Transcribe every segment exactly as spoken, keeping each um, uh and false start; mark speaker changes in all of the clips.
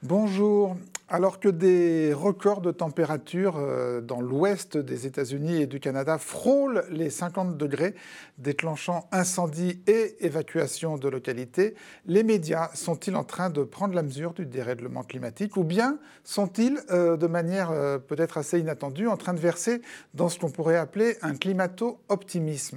Speaker 1: Bonjour. Alors que des records de température euh, dans l'ouest des États-Unis et du Canada frôlent les cinquante degrés, déclenchant incendies et évacuation de localités, les médias sont-ils en train de prendre la mesure du dérèglement climatique ou bien sont-ils, euh, de manière euh, peut-être assez inattendue, en train de verser dans ce qu'on pourrait appeler un climato-optimisme ?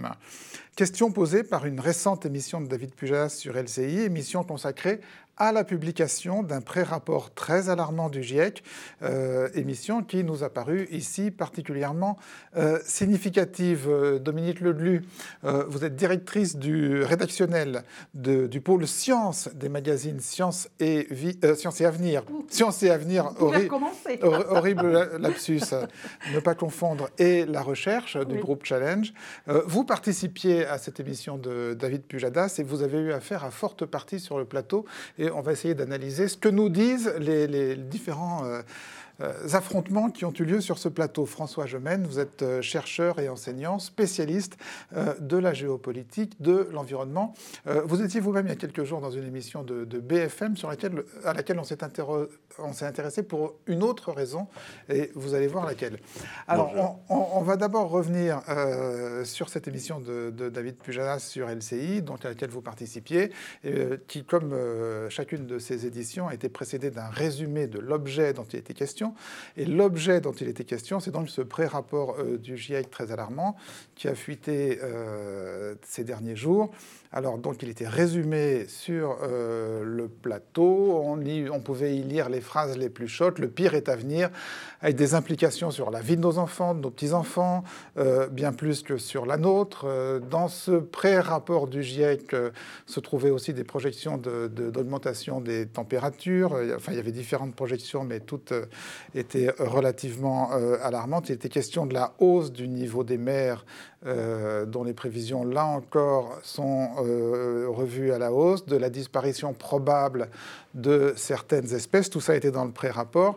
Speaker 1: Question posée par une récente émission de David Pujadas sur L C I, émission consacrée à la publication d'un pré-rapport très alarmant du GIEC, euh, émission qui nous a paru ici particulièrement euh, significative. Dominique Leglu, euh, vous êtes directrice du rédactionnel de, du pôle Sciences des magazines Sciences et, Vie, euh, Sciences et Avenir.
Speaker 2: Ouh.
Speaker 1: Sciences et Avenir,
Speaker 2: horri
Speaker 1: hor horrible lapsus, ne pas confondre, et la recherche du oui. groupe Challenge. Euh, vous participiez à cette émission de David Pujadas et vous avez eu affaire à forte partie sur le plateau. Et on va essayer d'analyser ce que nous disent les, les différents euh, euh, affrontements qui ont eu lieu sur ce plateau. François Gemène, vous êtes euh, chercheur et enseignant, spécialiste euh, de la géopolitique, de l'environnement. Euh, vous étiez vous-même il y a quelques jours dans une émission de, de B F M sur laquelle, à laquelle on s'est intéressé pour une autre raison, et vous allez voir laquelle. Alors, on, on, on va d'abord revenir euh, sur cette émission de, de David Pujadas sur L C I, donc à laquelle vous participiez, euh, qui, comme euh, chacune de ces éditions, a été précédée d'un résumé de l'objet dont il était question. Et l'objet dont il était question, c'est donc ce pré-rapport euh, du GIEC très alarmant qui a fuité euh, ces derniers jours. Alors, donc, il était résumé sur euh, le plateau. On, y, on pouvait y lire les phrases les plus chaudes. Le pire est à venir, avec des implications sur la vie de nos enfants, de nos petits-enfants, euh, bien plus que sur la nôtre. Euh, dans ce pré-rapport du GIEC euh, se trouvaient aussi des projections de, de, d'augmentation des températures. Enfin, il y avait différentes projections, mais toutes euh, étaient relativement euh, alarmantes. Il était question de la hausse du niveau des mers, euh, dont les prévisions, là encore, sont euh, revues à la hausse, de la disparition probable de certaines espèces. Tout ça était dans le pré-rapport.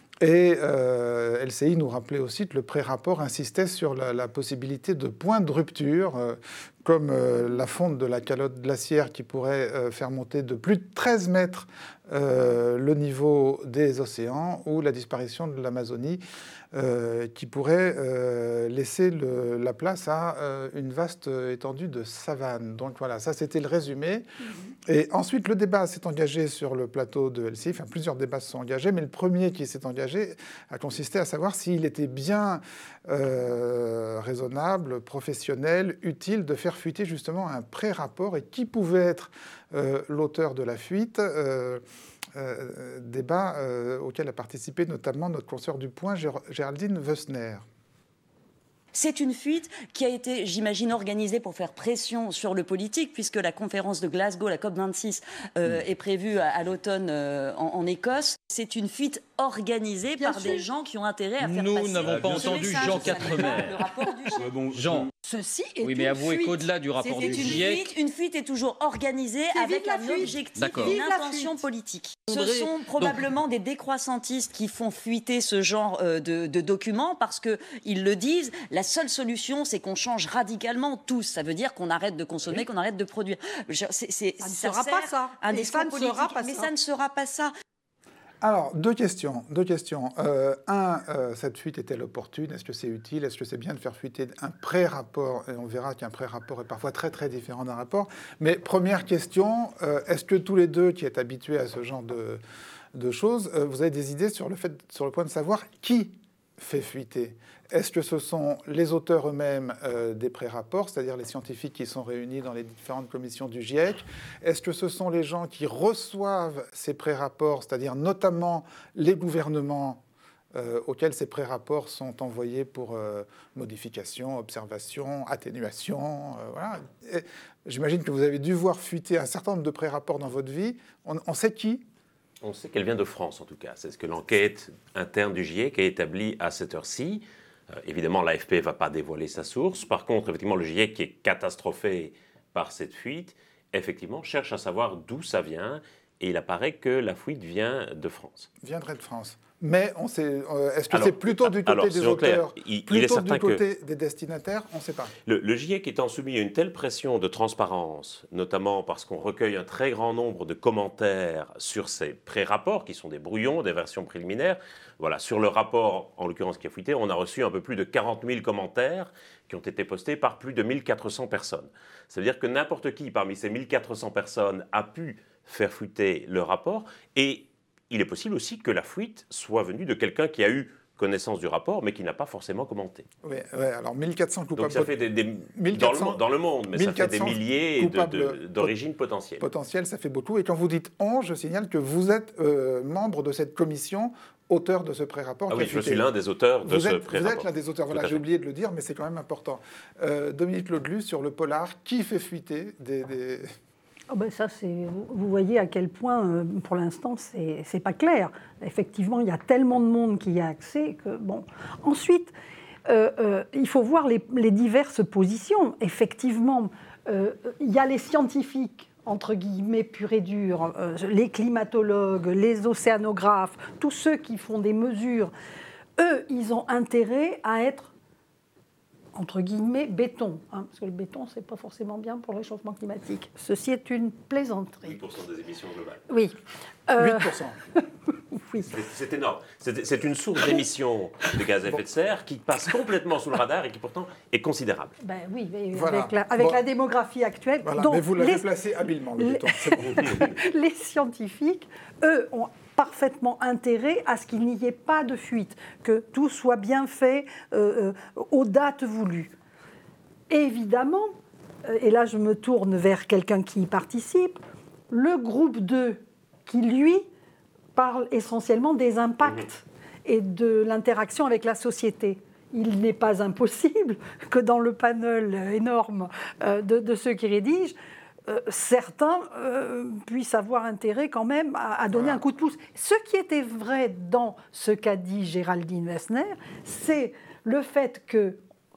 Speaker 1: Et euh, L C I nous rappelait aussi que le pré-rapport insistait sur la, la possibilité de points de rupture, euh, comme euh, la fonte de la calotte glaciaire qui pourrait euh, faire monter de plus de treize mètres euh, le niveau des océans, ou la disparition de l'Amazonie, euh, qui pourrait euh, laisser le, la place à euh, une vaste étendue de savane. Donc voilà, ça c'était le résumé. Mmh. Et ensuite, le débat s'est engagé sur le plateau de L C I. Enfin, plusieurs débats se sont engagés, mais le premier qui s'est engagé a consisté à savoir s'il était bien euh, raisonnable, professionnel, utile de faire fuiter justement un pré-rapport et qui pouvait être euh, l'auteur de la fuite. Euh, euh, débat euh, auquel a participé notamment notre consoeur du Point, Géraldine Wössner.
Speaker 3: C'est une fuite qui a été, j'imagine, organisée pour faire pression sur le politique, puisque la conférence de Glasgow, la COP vingt-six, euh, mmh. est prévue à, à l'automne euh, en, en Écosse. C'est une fuite organisée Bien par sûr. des gens qui ont intérêt à faire
Speaker 4: Nous
Speaker 3: passer...
Speaker 4: Nous n'avons pas entendu
Speaker 3: message,
Speaker 4: Jean Quatremer.
Speaker 3: Le rapport du GIEC.
Speaker 4: Ouais, bon, Jean.
Speaker 2: Ceci est
Speaker 4: oui, mais
Speaker 2: une
Speaker 4: avouez
Speaker 2: fuite.
Speaker 4: qu'au-delà du rapport
Speaker 3: c'est
Speaker 4: du
Speaker 3: une
Speaker 4: GIEC...
Speaker 3: Fuite, une fuite est toujours organisée avec un fuite. objectif et une intention politique. Ce sont probablement Donc... des décroissantistes qui font fuiter ce genre euh, de, de documents parce qu'ils le disent, la seule solution, c'est qu'on change radicalement tous. Ça veut dire qu'on arrête de consommer, oui. qu'on arrête de produire. C'est, c'est,
Speaker 2: ça ne
Speaker 3: ça
Speaker 2: sera pas ça.
Speaker 3: Un
Speaker 2: et ça ne
Speaker 3: politique,
Speaker 2: sera pas
Speaker 3: mais
Speaker 2: ça.
Speaker 3: ça ne sera pas ça.
Speaker 1: Alors, deux questions. Deux questions. Euh, un, euh, cette fuite est-elle opportune ? Est-ce que c'est utile ? Est-ce que c'est bien de faire fuiter un pré-rapport ? Et on verra qu'un pré-rapport est parfois très, très différent d'un rapport. Mais première question, euh, est-ce que tous les deux qui êtes habitués à ce genre de, de choses, euh, vous avez des idées sur le, fait, sur le point de savoir qui fait fuiter ? Est-ce que ce sont les auteurs eux-mêmes euh, des pré-rapports, c'est-à-dire les scientifiques qui sont réunis dans les différentes commissions du GIEC ? Est-ce que ce sont les gens qui reçoivent ces pré-rapports, c'est-à-dire notamment les gouvernements euh, auxquels ces pré-rapports sont envoyés pour euh, modification, observation, atténuation euh, voilà. Et j'imagine que vous avez dû voir fuiter un certain nombre de pré-rapports dans votre vie. On, on sait qui ?
Speaker 5: On sait qu'elle vient de France, en tout cas. C'est ce que l'enquête interne du GIEC a établi à cette heure-ci. Euh, évidemment, l'A F P ne va pas dévoiler sa source. Par contre, effectivement, le GIEC, qui est catastrophé par cette fuite, effectivement, cherche à savoir d'où ça vient, et il apparaît que la fuite vient de France.
Speaker 1: Viendrait de France. Mais on sait, euh, est-ce que c'est plutôt du côté alors, des auteurs, clair, il, plutôt il est du côté que des destinataires? On ne sait pas.
Speaker 5: Le, le GIEC étant soumis à une telle pression de transparence, notamment parce qu'on recueille un très grand nombre de commentaires sur ces pré-rapports, qui sont des brouillons, des versions préliminaires. Voilà, sur le rapport, en l'occurrence qui a fuité, on a reçu un peu plus de quarante mille commentaires qui ont été postés par plus de mille quatre cents personnes. Ça veut dire que n'importe qui parmi ces mille quatre cents personnes a pu faire fuiter le rapport, et il est possible aussi que la fuite soit venue de quelqu'un qui a eu connaissance du rapport, mais qui n'a pas forcément commenté.
Speaker 1: Oui, ouais, alors mille quatre cents coupables.
Speaker 5: Donc ça fait des, des mille quatre cents, dans, le, dans le monde, mais ça fait des milliers de, de, d'origines potentielles.
Speaker 1: Potentielles, ça fait beaucoup. Et quand vous dites « on », je signale que vous êtes euh, membre de cette commission, auteur de ce pré-rapport.
Speaker 5: Ah oui, je suis l'un des auteurs de
Speaker 1: vous
Speaker 5: ce
Speaker 1: êtes,
Speaker 5: pré-rapport.
Speaker 1: Vous êtes l'un des auteurs, voilà, j'ai oublié de le dire, mais c'est quand même important. Euh, Dominique Laudelus, sur le polar, qui fait fuiter des... des...
Speaker 2: Oh ben ça, c'est, vous voyez à quel point, euh, pour l'instant, c'est, c'est pas clair. Effectivement, il y a tellement de monde qui y a accès que, bon. Ensuite, euh, euh, il faut voir les, les diverses positions. Effectivement, euh, il y a les scientifiques, entre guillemets, purs et durs, euh, les climatologues, les océanographes, tous ceux qui font des mesures. Eux, ils ont intérêt à être entre guillemets, béton, hein, parce que le béton, c'est pas forcément bien pour le réchauffement climatique. Ceci est une plaisanterie.
Speaker 5: huit pour cent des émissions globales.
Speaker 2: Oui.
Speaker 1: Euh... huit pour cent.
Speaker 5: Oui. C'est, c'est énorme. C'est, c'est une source d'émissions de gaz à effet de serre qui passe complètement sous le radar et qui pourtant est considérable.
Speaker 2: Ben oui, mais voilà. avec, la, avec bon. la démographie actuelle.
Speaker 1: Voilà.
Speaker 2: Donc,
Speaker 1: mais vous l'avez
Speaker 2: les,
Speaker 1: placé habilement, le
Speaker 2: les,
Speaker 1: béton. C'est bon.
Speaker 2: Les scientifiques, eux, ont parfaitement intérêt à ce qu'il n'y ait pas de fuite, que tout soit bien fait euh, euh, aux dates voulues. Évidemment, euh, et là je me tourne vers quelqu'un qui y participe, le groupe deux, qui lui parle essentiellement des impacts et de l'interaction avec la société. Il n'est pas impossible que dans le panel énorme euh, de, de ceux qui rédigent, Euh, certains euh, puissent avoir intérêt quand même à, à donner voilà. un coup de pouce. Ce qui était vrai dans ce qu'a dit Géraldine Wessner, c'est le fait que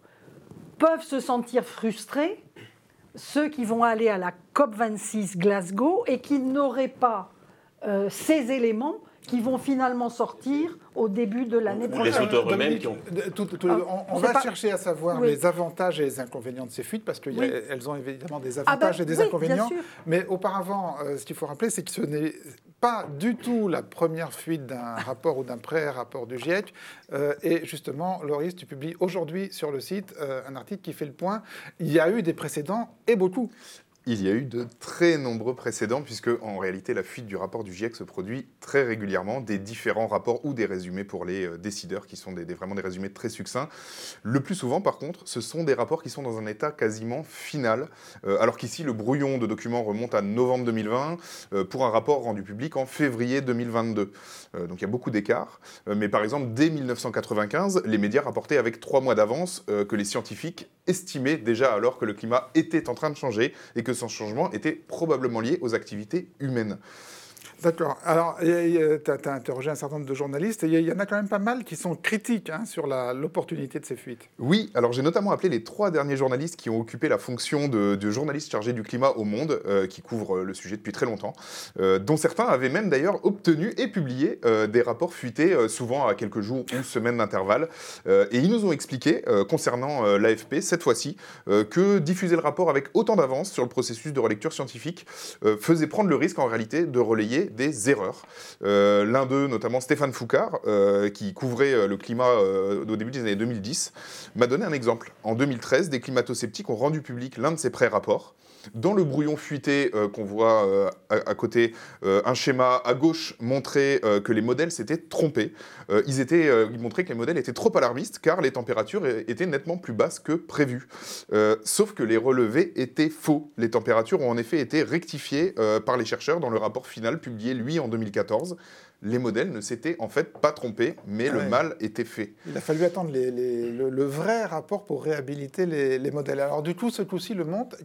Speaker 2: peuvent se sentir frustrés ceux qui vont aller à la COP vingt-six Glasgow et qui n'auraient pas euh, ces éléments qui vont finalement sortir au début de l'année prochaine.
Speaker 5: Les auteurs eux-mêmes qui ont...
Speaker 1: Tout, tout, ah, on on va pas... chercher à savoir oui. les avantages et les inconvénients de ces fuites, parce qu'elles oui. ont évidemment des avantages ah ben, et des oui, inconvénients. Mais auparavant, euh, ce qu'il faut rappeler, c'est que ce n'est pas du tout la première fuite d'un rapport ou d'un pré-rapport du GIEC. Euh, et justement, Loris, tu publies aujourd'hui sur le site euh, un article qui fait le point. Il y a eu des précédents, et beaucoup.
Speaker 4: Il y a eu de très nombreux précédents, puisque en réalité, la fuite du rapport du GIEC se produit très régulièrement, des différents rapports ou des résumés pour les euh, décideurs, qui sont des, des, vraiment des résumés très succincts. Le plus souvent, par contre, ce sont des rapports qui sont dans un état quasiment final, euh, alors qu'ici, le brouillon de documents remonte à novembre deux mille vingt, euh, pour un rapport rendu public en février deux mille vingt-deux. Euh, donc il y a beaucoup d'écarts. Euh, mais par exemple, dès mille neuf cent quatre-vingt-quinze, les médias rapportaient avec trois mois d'avance euh, que les scientifiques estimaient déjà alors que le climat était en train de changer et que son changement était probablement lié aux activités humaines.
Speaker 1: D'accord. Alors, tu as interrogé un certain nombre de journalistes, et il y en a quand même pas mal qui sont critiques hein, sur la, l'opportunité de ces fuites.
Speaker 4: Oui, alors j'ai notamment appelé les trois derniers journalistes qui ont occupé la fonction de, de journaliste chargé du climat au Monde, euh, qui couvrent le sujet depuis très longtemps, euh, dont certains avaient même d'ailleurs obtenu et publié euh, des rapports fuités, euh, souvent à quelques jours ou semaines d'intervalle. Euh, et ils nous ont expliqué, euh, concernant euh, l'A F P, cette fois-ci, euh, que diffuser le rapport avec autant d'avance sur le processus de relecture scientifique euh, faisait prendre le risque en réalité de relayer des erreurs. Euh, l'un d'eux, notamment Stéphane Foucard, euh, qui couvrait le climat euh, au début des années deux mille dix, m'a donné un exemple. En deux mille treize, des climato-sceptiques ont rendu public l'un de ces pré-rapports. Dans le brouillon fuité euh, qu'on voit euh, à, à côté, euh, un schéma à gauche montrait euh, que les modèles s'étaient trompés. Euh, ils, étaient, euh, ils montraient que les modèles étaient trop alarmistes car les températures étaient nettement plus basses que prévu. Euh, sauf que les relevés étaient faux. Les températures ont en effet été rectifiées euh, par les chercheurs dans le rapport final publié, lui, en deux mille quatorze. Les modèles ne s'étaient en fait pas trompés, mais ah le ouais. mal était fait.
Speaker 1: Il a fallu attendre les, les, le, le vrai rapport pour réhabiliter les, les modèles. Alors du coup, ce coup-ci, Le Monde, qu'est-ce qu'ils ont fait ?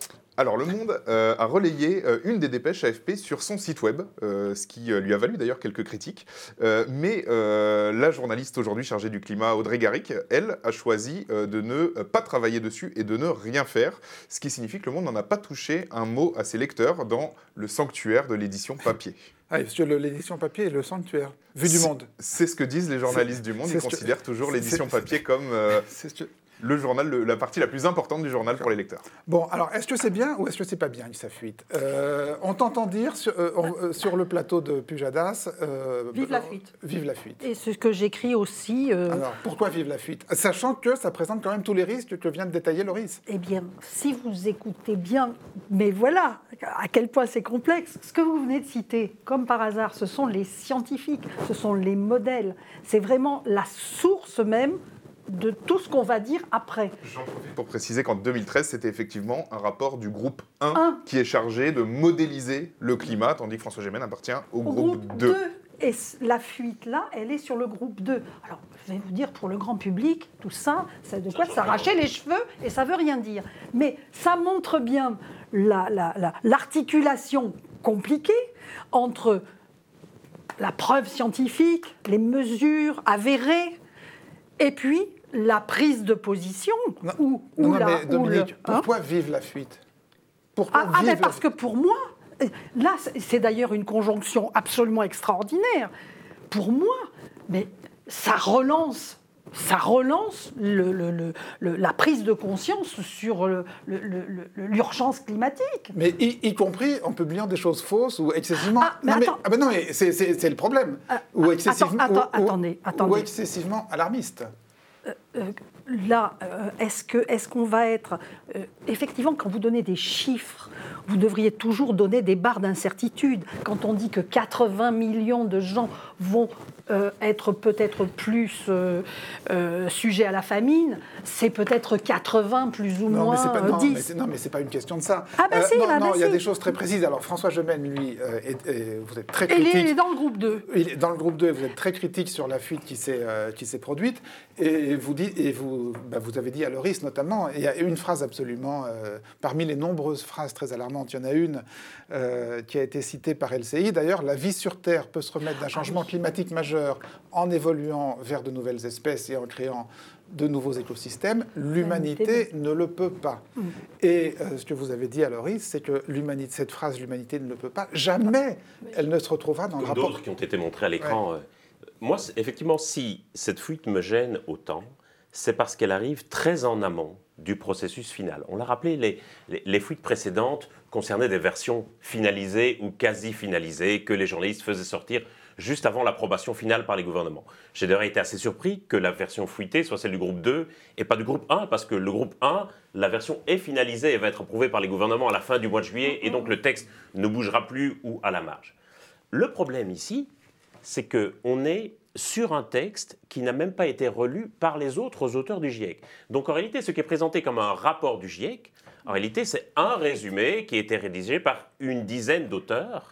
Speaker 4: Alors, Le Monde euh, a relayé euh, une des dépêches A F P sur son site web, euh, ce qui euh, lui a valu d'ailleurs quelques critiques. Euh, mais euh, la journaliste aujourd'hui chargée du climat, Audrey Garrick, elle, a choisi euh, de ne pas travailler dessus et de ne rien faire, ce qui signifie que Le Monde n'en a pas touché un mot à ses lecteurs dans le sanctuaire de l'édition papier.
Speaker 1: Ah, parce que l'édition papier est le sanctuaire, vu du monde.
Speaker 4: C'est ce que disent les journalistes du Monde, ils considèrent toujours l'édition papier comme... Euh, le journal, le, la partie la plus importante du journal pour les lecteurs.
Speaker 1: Bon, alors, est-ce que c'est bien ou est-ce que c'est pas bien, sa fuite euh, On t'entend dire sur, euh, on, sur le plateau de Pujadas...
Speaker 2: Euh, vive la fuite.
Speaker 1: Vive la fuite.
Speaker 2: Et ce que j'écris aussi... Euh...
Speaker 1: Alors, pourquoi vive la fuite? Sachant que ça présente quand même tous les risques que vient de détailler Loris.
Speaker 2: Eh bien, si vous écoutez bien, mais voilà, à quel point c'est complexe. Ce que vous venez de citer, comme par hasard, ce sont les scientifiques, ce sont les modèles. C'est vraiment la source même de tout ce qu'on va dire après.
Speaker 4: J'en profite pour préciser qu'en deux mille treize, c'était effectivement un rapport du groupe un, un qui est chargé de modéliser le climat, tandis que François Gémen appartient au, au groupe, groupe deux. deux.
Speaker 2: Et la fuite, là, elle est sur le groupe deux. Alors, je vais vous dire, pour le grand public, tout ça, c'est de quoi s'arracher les cheveux, et ça ne veut rien dire. Mais ça montre bien la, la, la, l'articulation compliquée entre la preuve scientifique, les mesures avérées, et puis la prise de position.
Speaker 1: Non,
Speaker 2: ou,
Speaker 1: non,
Speaker 2: ou
Speaker 1: non,
Speaker 2: la,
Speaker 1: mais Dominique,
Speaker 2: ou le,
Speaker 1: pourquoi
Speaker 2: hein
Speaker 1: vive la fuite? Pourquoi
Speaker 2: ah, ah, mais
Speaker 1: la...
Speaker 2: parce que pour moi, là, c'est d'ailleurs une conjonction absolument extraordinaire. Pour moi, mais ça relance, ça relance le, le, le, le, la prise de conscience sur le, le, le, l'urgence climatique.
Speaker 1: Mais y, y compris en publiant des choses fausses ou excessivement...
Speaker 2: Ah, mais
Speaker 1: non,
Speaker 2: attends.
Speaker 1: mais, ah ben non, mais c'est, c'est, c'est le problème.
Speaker 2: Ah,
Speaker 1: ou, excessivement,
Speaker 2: attends, attends,
Speaker 1: ou,
Speaker 2: attendez,
Speaker 1: ou,
Speaker 2: attendez.
Speaker 1: ou excessivement alarmiste.
Speaker 2: Euh, euh, là, euh, est-ce que, est-ce qu'on va être... Euh, effectivement, quand vous donnez des chiffres, vous devriez toujours donner des barres d'incertitude. Quand on dit que quatre-vingts millions de gens vont euh, être peut-être plus euh, euh, sujets à la famine, c'est peut-être quatre-vingts plus ou
Speaker 1: non,
Speaker 2: moins
Speaker 1: mais c'est pas, non,
Speaker 2: dix.
Speaker 1: Mais c'est, non, mais c'est pas une question de ça.
Speaker 2: Ah ben euh, si,
Speaker 1: non,
Speaker 2: ah
Speaker 1: non,
Speaker 2: ben
Speaker 1: il y a
Speaker 2: si.
Speaker 1: des choses très précises. Alors François Gemène, lui, euh, est, est, vous êtes très critique.
Speaker 2: Il est dans le groupe deux.
Speaker 1: Il est dans le groupe deux, vous êtes très critique sur la fuite qui s'est, euh, qui s'est produite. Et vous, dites, et vous, bah, vous avez dit à Loris notamment, il y a une phrase absolument, euh, parmi les nombreuses phrases très alarmantes, il y en a une euh, qui a été citée par L C I. D'ailleurs, la vie sur Terre peut se remettre d'un changement climatique majeur en évoluant vers de nouvelles espèces et en créant de nouveaux écosystèmes. L'humanité ne le peut pas. Mmh. Et euh, ce que vous avez dit à Loris, c'est que l'humanité, cette phrase « l'humanité ne le peut pas », jamais elle ne se retrouvera dans
Speaker 5: Comme
Speaker 1: le rapport.
Speaker 5: D'autres qui ont été montrés à l'écran.
Speaker 1: Ouais.
Speaker 5: Euh, moi, effectivement, si cette fuite me gêne autant, c'est parce qu'elle arrive très en amont du processus final. On l'a rappelé, les, les, les fuites précédentes concernaient des versions finalisées ou quasi finalisées que les journalistes faisaient sortir juste avant l'approbation finale par les gouvernements. J'ai d'ailleurs été assez surpris que la version fuitée soit celle du groupe deux et pas du groupe un, parce que le groupe un, la version est finalisée et va être approuvée par les gouvernements à la fin du mois de juillet, et donc le texte ne bougera plus ou à la marge. Le problème ici, c'est qu'on est sur un texte qui n'a même pas été relu par les autres auteurs du GIEC. Donc en réalité, ce qui est présenté comme un rapport du GIEC, en réalité, c'est un résumé qui a été rédigé par une dizaine d'auteurs.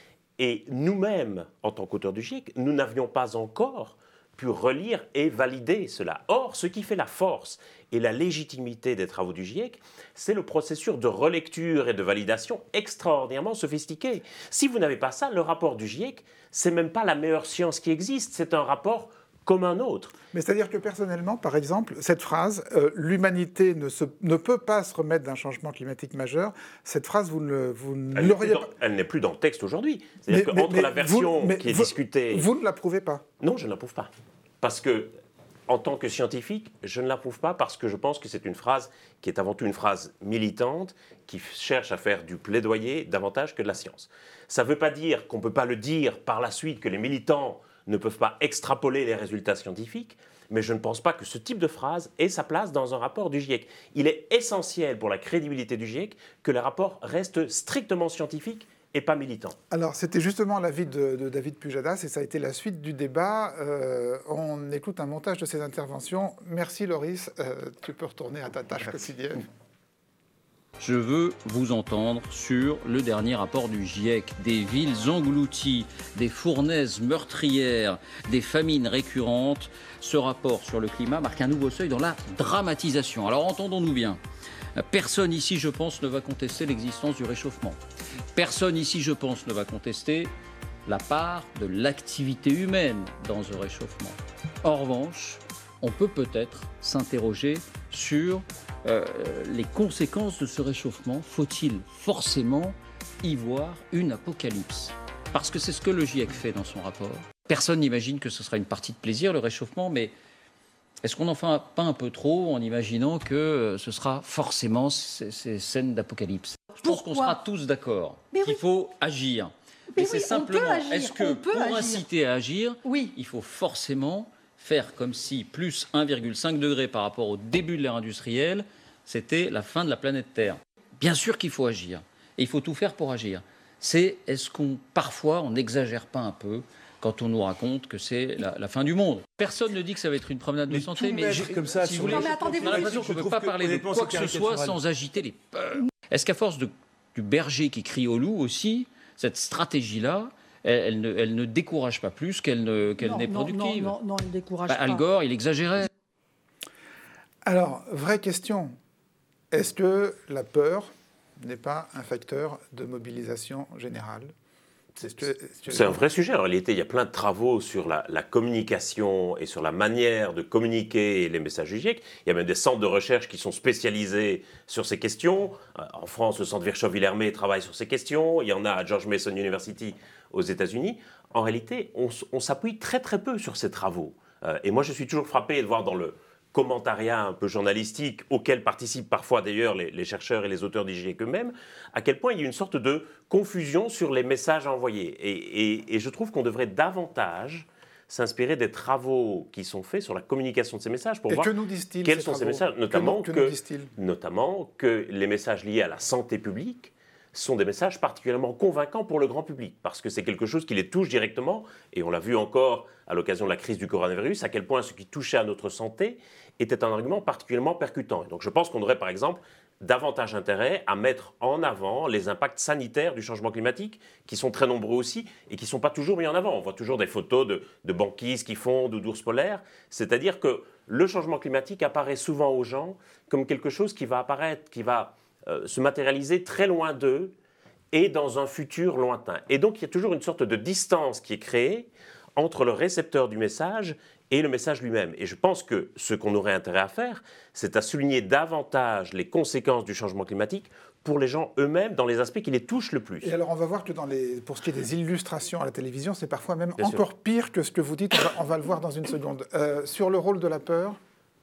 Speaker 5: Et nous-mêmes, en tant qu'auteurs du GIEC, nous n'avions pas encore pu relire et valider cela. Or, ce qui fait la force et la légitimité des travaux du GIEC, c'est le processus de relecture et de validation extraordinairement sophistiqué. Si vous n'avez pas ça, le rapport du GIEC, c'est même pas la meilleure science qui existe, c'est un rapport comme un autre.
Speaker 1: Mais c'est-à-dire que personnellement, par exemple, cette phrase euh, « l'humanité ne, se, ne peut pas se remettre d'un changement climatique majeur », cette phrase, vous ne, vous ne
Speaker 5: elle
Speaker 1: l'auriez
Speaker 5: pas...
Speaker 1: pas...
Speaker 5: Elle n'est plus dans le texte aujourd'hui. C'est-à-dire qu'entre la version
Speaker 1: vous,
Speaker 5: qui est
Speaker 1: vous,
Speaker 5: discutée...
Speaker 1: Vous ne l'approuvez pas?
Speaker 5: Non, je ne l'approuve pas. Parce que, en tant que scientifique, je ne l'approuve pas parce que je pense que c'est une phrase qui est avant tout une phrase militante, qui cherche à faire du plaidoyer davantage que de la science. Ça ne veut pas dire qu'on ne peut pas le dire par la suite, que les militants ne peuvent pas extrapoler les résultats scientifiques, mais je ne pense pas que ce type de phrase ait sa place dans un rapport du GIEC. Il est essentiel pour la crédibilité du GIEC que les rapports restent strictement scientifiques et pas militant.
Speaker 1: Alors, c'était justement l'avis de, de David Pujadas, et ça a été la suite du débat. Euh, on écoute un montage de ses interventions. Merci Loris, euh, tu peux retourner à ta tâche quotidienne.
Speaker 6: Je veux vous entendre sur le dernier rapport du GIEC. Des villes englouties, des fournaises meurtrières, des famines récurrentes. Ce rapport sur le climat marque un nouveau seuil dans la dramatisation. Alors entendons-nous bien. Personne ici, je pense, ne va contester l'existence du réchauffement. Personne ici, je pense, ne va contester la part de l'activité humaine dans ce réchauffement. En revanche, on peut peut-être s'interroger sur euh, les conséquences de ce réchauffement. Faut-il forcément y voir une apocalypse ? Parce que c'est ce que le GIEC fait dans son rapport. Personne n'imagine que ce sera une partie de plaisir, le réchauffement, mais est-ce qu'on n'en fait pas un peu trop en imaginant que ce sera forcément ces, ces scènes d'apocalypse ? Je pense qu'on sera tous d'accord qu'il oui. faut agir. Mais, mais c'est oui, simplement, est-ce que pour agir. inciter à agir, oui. il faut forcément faire comme si plus un virgule cinq degré par rapport au début de l'ère industrielle, c'était la fin de la planète Terre. Bien sûr qu'il faut agir, et il faut tout faire pour agir. C'est, est-ce qu'on, parfois, on n'exagère pas un peu quand on nous raconte que c'est la, la fin du monde. Personne ne dit que ça va être une promenade de santé, mais je,
Speaker 7: comme ça,
Speaker 6: si vous voulez, on a l'impression qu'on ne peut pas parler de quoi que ce soit sans agiter les peurs. Est-ce qu'à force de, du berger qui crie au loup aussi, cette stratégie-là, elle, elle, ne, elle ne décourage pas plus qu'elle, ne, qu'elle
Speaker 2: non,
Speaker 6: n'est
Speaker 2: non,
Speaker 6: productive?
Speaker 2: Non, non, non, elle ne décourage
Speaker 6: bah,
Speaker 2: pas.
Speaker 6: Al Gore, il exagérait.
Speaker 1: Alors, vraie question. Est-ce que la peur n'est pas un facteur de mobilisation générale?
Speaker 5: C'est, que, c'est un vrai sujet. En réalité, il y a plein de travaux sur la, la communication et sur la manière de communiquer les messages du GIEC. Il y a même des centres de recherche qui sont spécialisés sur ces questions. En France, le centre Virchow-Villermé travaille sur ces questions. Il y en a à George Mason University aux États-Unis. En réalité, on, on s'appuie très très peu sur ces travaux. Et moi, je suis toujours frappé de voir dans le commentariat un peu journalistique, auquel participent parfois d'ailleurs les, les chercheurs et les auteurs du GIEC eux-mêmes, à quel point il y a une sorte de confusion sur les messages envoyés. Et, et, et je trouve qu'on devrait davantage s'inspirer des travaux qui sont faits sur la communication de ces messages pour
Speaker 1: et
Speaker 5: voir
Speaker 1: que nous disent-ils,
Speaker 5: quels
Speaker 1: ces
Speaker 5: sont
Speaker 1: travaux
Speaker 5: ces messages, notamment
Speaker 1: que,
Speaker 5: que,
Speaker 1: que,
Speaker 5: notamment que les messages liés à la santé publique sont des messages particulièrement convaincants pour le grand public, parce que c'est quelque chose qui les touche directement, et on l'a vu encore à l'occasion de la crise du coronavirus, à quel point ce qui touchait à notre santé était un argument particulièrement percutant. Et donc je pense qu'on aurait par exemple davantage intérêt à mettre en avant les impacts sanitaires du changement climatique, qui sont très nombreux aussi, et qui ne sont pas toujours mis en avant. On voit toujours des photos de, de banquises qui fondent ou d'ours polaires, c'est-à-dire que le changement climatique apparaît souvent aux gens comme quelque chose qui va apparaître, qui va euh, se matérialiser très loin d'eux, et dans un futur lointain. Et donc, il y a toujours une sorte de distance qui est créée entre le récepteur du message et le message lui-même. Et je pense que ce qu'on aurait intérêt à faire, c'est à souligner davantage les conséquences du changement climatique pour les gens eux-mêmes, dans les aspects qui les touchent le plus.
Speaker 1: Et alors, on va voir que dans les, pour ce qui est des illustrations à la télévision, c'est parfois même
Speaker 5: Bien
Speaker 1: encore
Speaker 5: sûr.
Speaker 1: pire que ce que vous dites. On va, on va le voir dans une seconde. Euh, sur le rôle de la peur.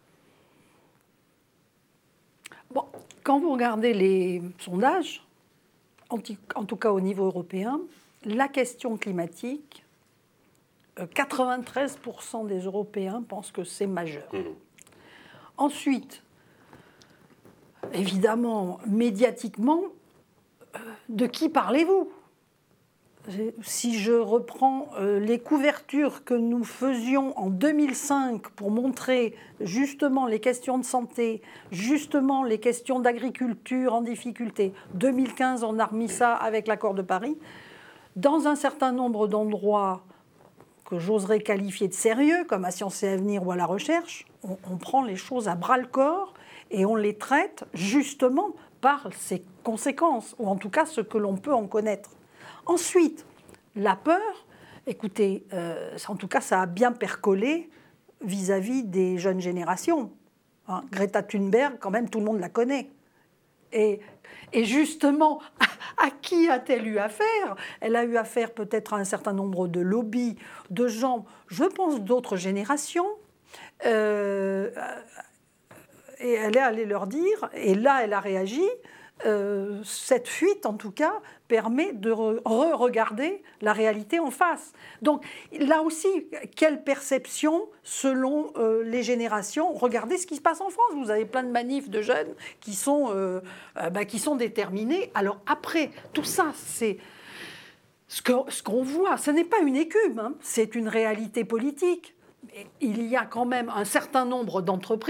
Speaker 2: Bon, quand vous regardez les sondages, en tout cas au niveau européen, la question climatique, quatre-vingt-treize pour cent des Européens pensent que c'est majeur. Mmh. Ensuite, évidemment, médiatiquement, de qui parlez-vous ? Si je reprends les couvertures que nous faisions en deux mille cinq pour montrer justement les questions de santé, justement les questions d'agriculture en difficulté, deux mille quinze on a remis ça avec l'accord de Paris, dans un certain nombre d'endroits que j'oserais qualifier de sérieux, comme à Sciences et Avenir ou à la recherche, on, on prend les choses à bras-le-corps et on les traite justement par ses conséquences, ou en tout cas ce que l'on peut en connaître. Ensuite, la peur, écoutez, euh, en tout cas, ça a bien percolé vis-à-vis des jeunes générations. Hein, Greta Thunberg, quand même, tout le monde la connaît. Et, et justement, à, à qui a-t-elle eu affaire ? Elle a eu affaire peut-être à un certain nombre de lobbies, de gens, je pense, d'autres générations. Euh, et elle est allée leur dire, et là, elle a réagi. Euh, cette fuite, en tout cas, permet de re-regarder la réalité en face. Donc, là aussi, quelle perception selon euh, les générations ? Regardez ce qui se passe en France. Vous avez plein de manifs de jeunes qui sont, euh, euh, bah, qui sont déterminés. Alors après, tout ça, c'est ce, que, ce qu'on voit. Ce n'est pas une écume, hein, c'est une réalité politique. Mais il y a quand même un certain nombre d'entreprises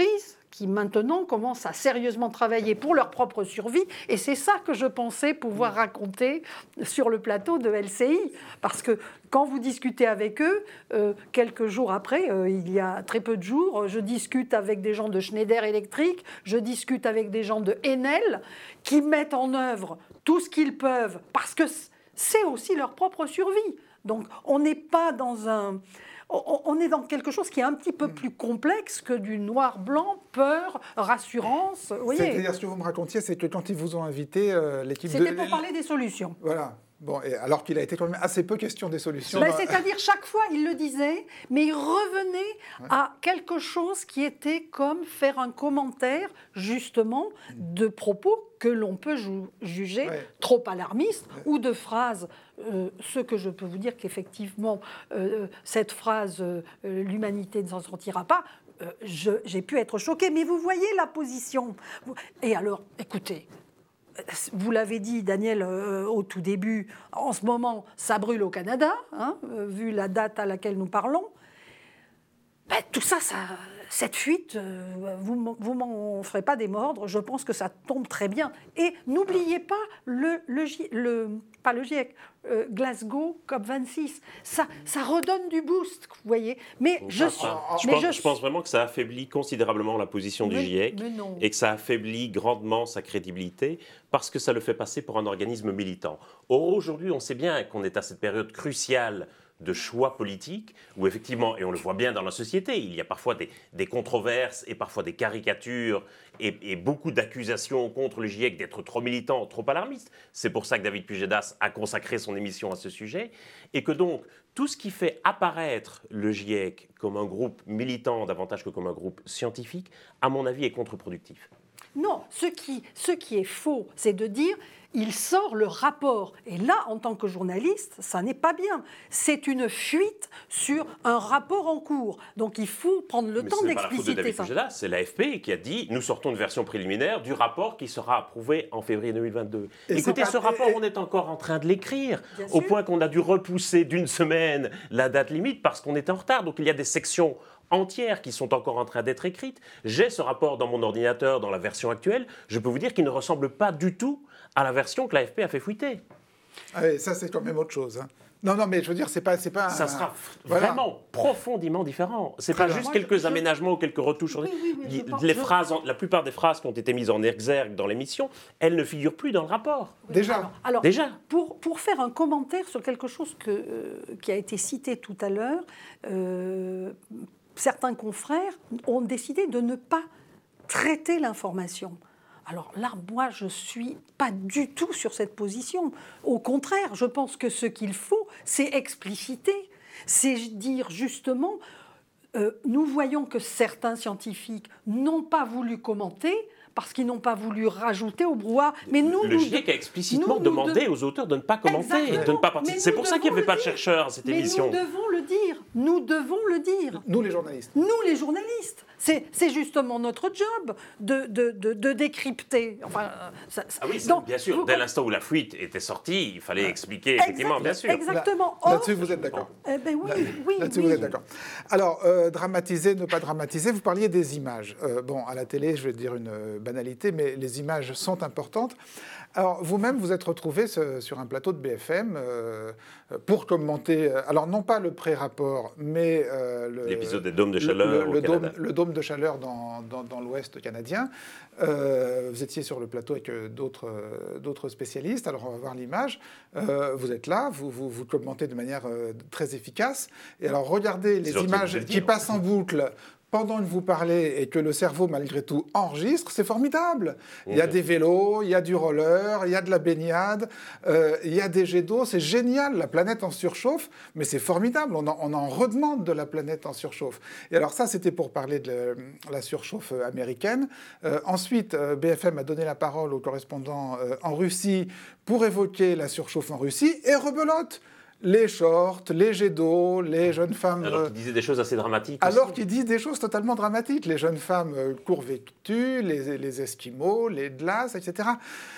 Speaker 2: qui maintenant commencent à sérieusement travailler pour leur propre survie. Et c'est ça que je pensais pouvoir raconter sur le plateau de L C I. Parce que quand vous discutez avec eux, euh, quelques jours après, euh, il y a très peu de jours, je discute avec des gens de Schneider Electric, je discute avec des gens de Enel, qui mettent en œuvre tout ce qu'ils peuvent, parce que c'est aussi leur propre survie. Donc on n'est pas dans un... On est dans quelque chose qui est un petit peu plus complexe que du noir-blanc, peur, rassurance.
Speaker 1: C'est-à-dire, ce que vous me racontiez, c'est que quand ils vous ont invité, euh, l'équipe de...
Speaker 2: C'était pour parler des solutions.
Speaker 1: Voilà. Bon, et alors qu'il a été quand même assez peu question des solutions.
Speaker 2: Ben, c'est-à-dire, chaque fois, il le disait, mais il revenait ouais. à quelque chose qui était comme faire un commentaire, justement, de propos que l'on peut ju- juger ouais. trop alarmistes, ouais. ou de phrases. Euh, ce que je peux vous dire qu'effectivement, euh, cette phrase euh, « l'humanité ne s'en sortira pas », euh, je, j'ai pu être choquée. Mais vous voyez la position. Et alors, écoutez... Vous l'avez dit, Daniel, euh, au tout début, en ce moment, ça brûle au Canada, hein, euh, vu la date à laquelle nous parlons. Ben, tout ça, ça, cette fuite, euh, vous ne m'en ferez pas démordre, je pense que ça tombe très bien. Et n'oubliez pas le, le, le, pas le GIEC, euh, Glasgow C O P vingt-six. Ça, ça redonne du boost, vous voyez. Mais, je, suis,
Speaker 5: je,
Speaker 2: mais
Speaker 5: pense,
Speaker 2: je,
Speaker 5: je pense vraiment que ça affaiblit considérablement la position
Speaker 2: mais,
Speaker 5: du GIEC et que ça affaiblit grandement sa crédibilité parce que ça le fait passer pour un organisme militant. Or, aujourd'hui, on sait bien qu'on est à cette période cruciale de choix politiques, où effectivement, et on le voit bien dans la société, il y a parfois des, des controverses et parfois des caricatures et, et beaucoup d'accusations contre le GIEC d'être trop militant, trop alarmiste. C'est pour ça que David Pujadas a consacré son émission à ce sujet, et que donc, tout ce qui fait apparaître le GIEC comme un groupe militant davantage que comme un groupe scientifique, à mon avis, est contre-productif.
Speaker 2: Non, ce qui, ce qui est faux, c'est de dire il sort le rapport. Et là, en tant que journaliste, ça n'est pas bien. C'est une fuite sur un rapport en cours. Donc il faut prendre le
Speaker 5: Mais
Speaker 2: temps d'expliciter ça.
Speaker 5: C'est pas la faute de David Pujadas, c'est l'A F P qui a dit nous sortons une version préliminaire du rapport qui sera approuvé en février deux mille vingt-deux. Et écoutez, ce rapport, on est encore en train de l'écrire, bien au sûr. Point qu'on a dû repousser d'une semaine la date limite parce qu'on était en retard. Donc il y a des sections entières qui sont encore en train d'être écrites. J'ai ce rapport dans mon ordinateur, dans la version actuelle. Je peux vous dire qu'il ne ressemble pas du tout à la version que l'A F P a fait fuiter.
Speaker 1: Ah oui, ça, c'est quand même autre chose. Hein. Non, non, mais je veux dire, c'est pas... c'est pas
Speaker 5: ça un... sera voilà. vraiment profondément différent. C'est pas juste moi, quelques je... aménagements ou quelques retouches. Oui, oui, oui, Les je... phrases, la plupart des phrases qui ont été mises en exergue dans l'émission, elles ne figurent plus dans le rapport.
Speaker 2: Oui,
Speaker 1: Déjà.
Speaker 2: Alors, alors,
Speaker 5: Déjà.
Speaker 2: Pour, pour faire un commentaire sur quelque chose que, euh, qui a été cité tout à l'heure, euh, certains confrères ont décidé de ne pas traiter l'information. Alors là, moi, je ne suis pas du tout sur cette position. Au contraire, je pense que ce qu'il faut, c'est expliciter. C'est dire justement, euh, nous voyons que certains scientifiques n'ont pas voulu commenter parce qu'ils n'ont pas voulu rajouter au brouhaha. Mais nous,
Speaker 5: le GIEC a explicitement nous, demandé de... aux auteurs de ne pas commenter, Exactement. de ne pas participer. C'est pour ça qu'il n'y avait pas de chercheurs à cette
Speaker 2: mais
Speaker 5: émission.
Speaker 2: Mais nous devons le dire. Nous devons le dire.
Speaker 1: Nous, les journalistes.
Speaker 2: Nous, les journalistes. C'est, c'est justement notre job de, de, de, de décrypter. Enfin, ça,
Speaker 5: ah oui,
Speaker 2: donc,
Speaker 5: bien sûr. Dès l'instant où la fuite était sortie, il fallait expliquer, effectivement,
Speaker 2: exact,
Speaker 5: bien sûr.
Speaker 2: Exactement.
Speaker 1: Là, là-dessus, vous êtes d'accord.
Speaker 2: Eh ben oui, oui,
Speaker 1: Là-dessus,
Speaker 2: oui.
Speaker 1: vous êtes d'accord. Alors, euh, dramatiser, ne pas dramatiser, vous parliez des images. Euh, bon, à la télé, je vais dire une banalité, mais les images sont importantes. Alors, vous-même, vous êtes retrouvé ce, sur un plateau de B F M euh, pour commenter, alors non pas le pré-rapport, mais euh, le,
Speaker 5: l'épisode des dômes de chaleur
Speaker 1: le, le,
Speaker 5: au
Speaker 1: le,
Speaker 5: Canada.
Speaker 1: dôme, le dôme de chaleur dans, dans, dans l'Ouest canadien. Euh, vous étiez sur le plateau avec d'autres, d'autres spécialistes. Alors, on va voir l'image. Euh, vous êtes là, vous, vous, vous commentez de manière euh, très efficace. Et alors, regardez les images qui passent en boucle pendant que vous parlez et que le cerveau, malgré tout, enregistre, c'est formidable. Okay. Il y a des vélos, il y a du roller, il y a de la baignade, euh, il y a des jets d'eau. C'est génial, la planète en surchauffe, mais c'est formidable. On en, on en redemande de la planète en surchauffe. Et alors ça, c'était pour parler de la surchauffe américaine. Euh, ensuite, B F M a donné la parole au correspondant euh, en Russie pour évoquer la surchauffe en Russie, et rebelote. Les shorts, les jets d'eau, les jeunes femmes...
Speaker 5: Alors qu'ils disaient des choses assez dramatiques.
Speaker 1: Alors
Speaker 5: aussi.
Speaker 1: qu'ils disent des choses totalement dramatiques. Les jeunes femmes euh, court vêtues, les, les Esquimaux, les glaces, et cetera.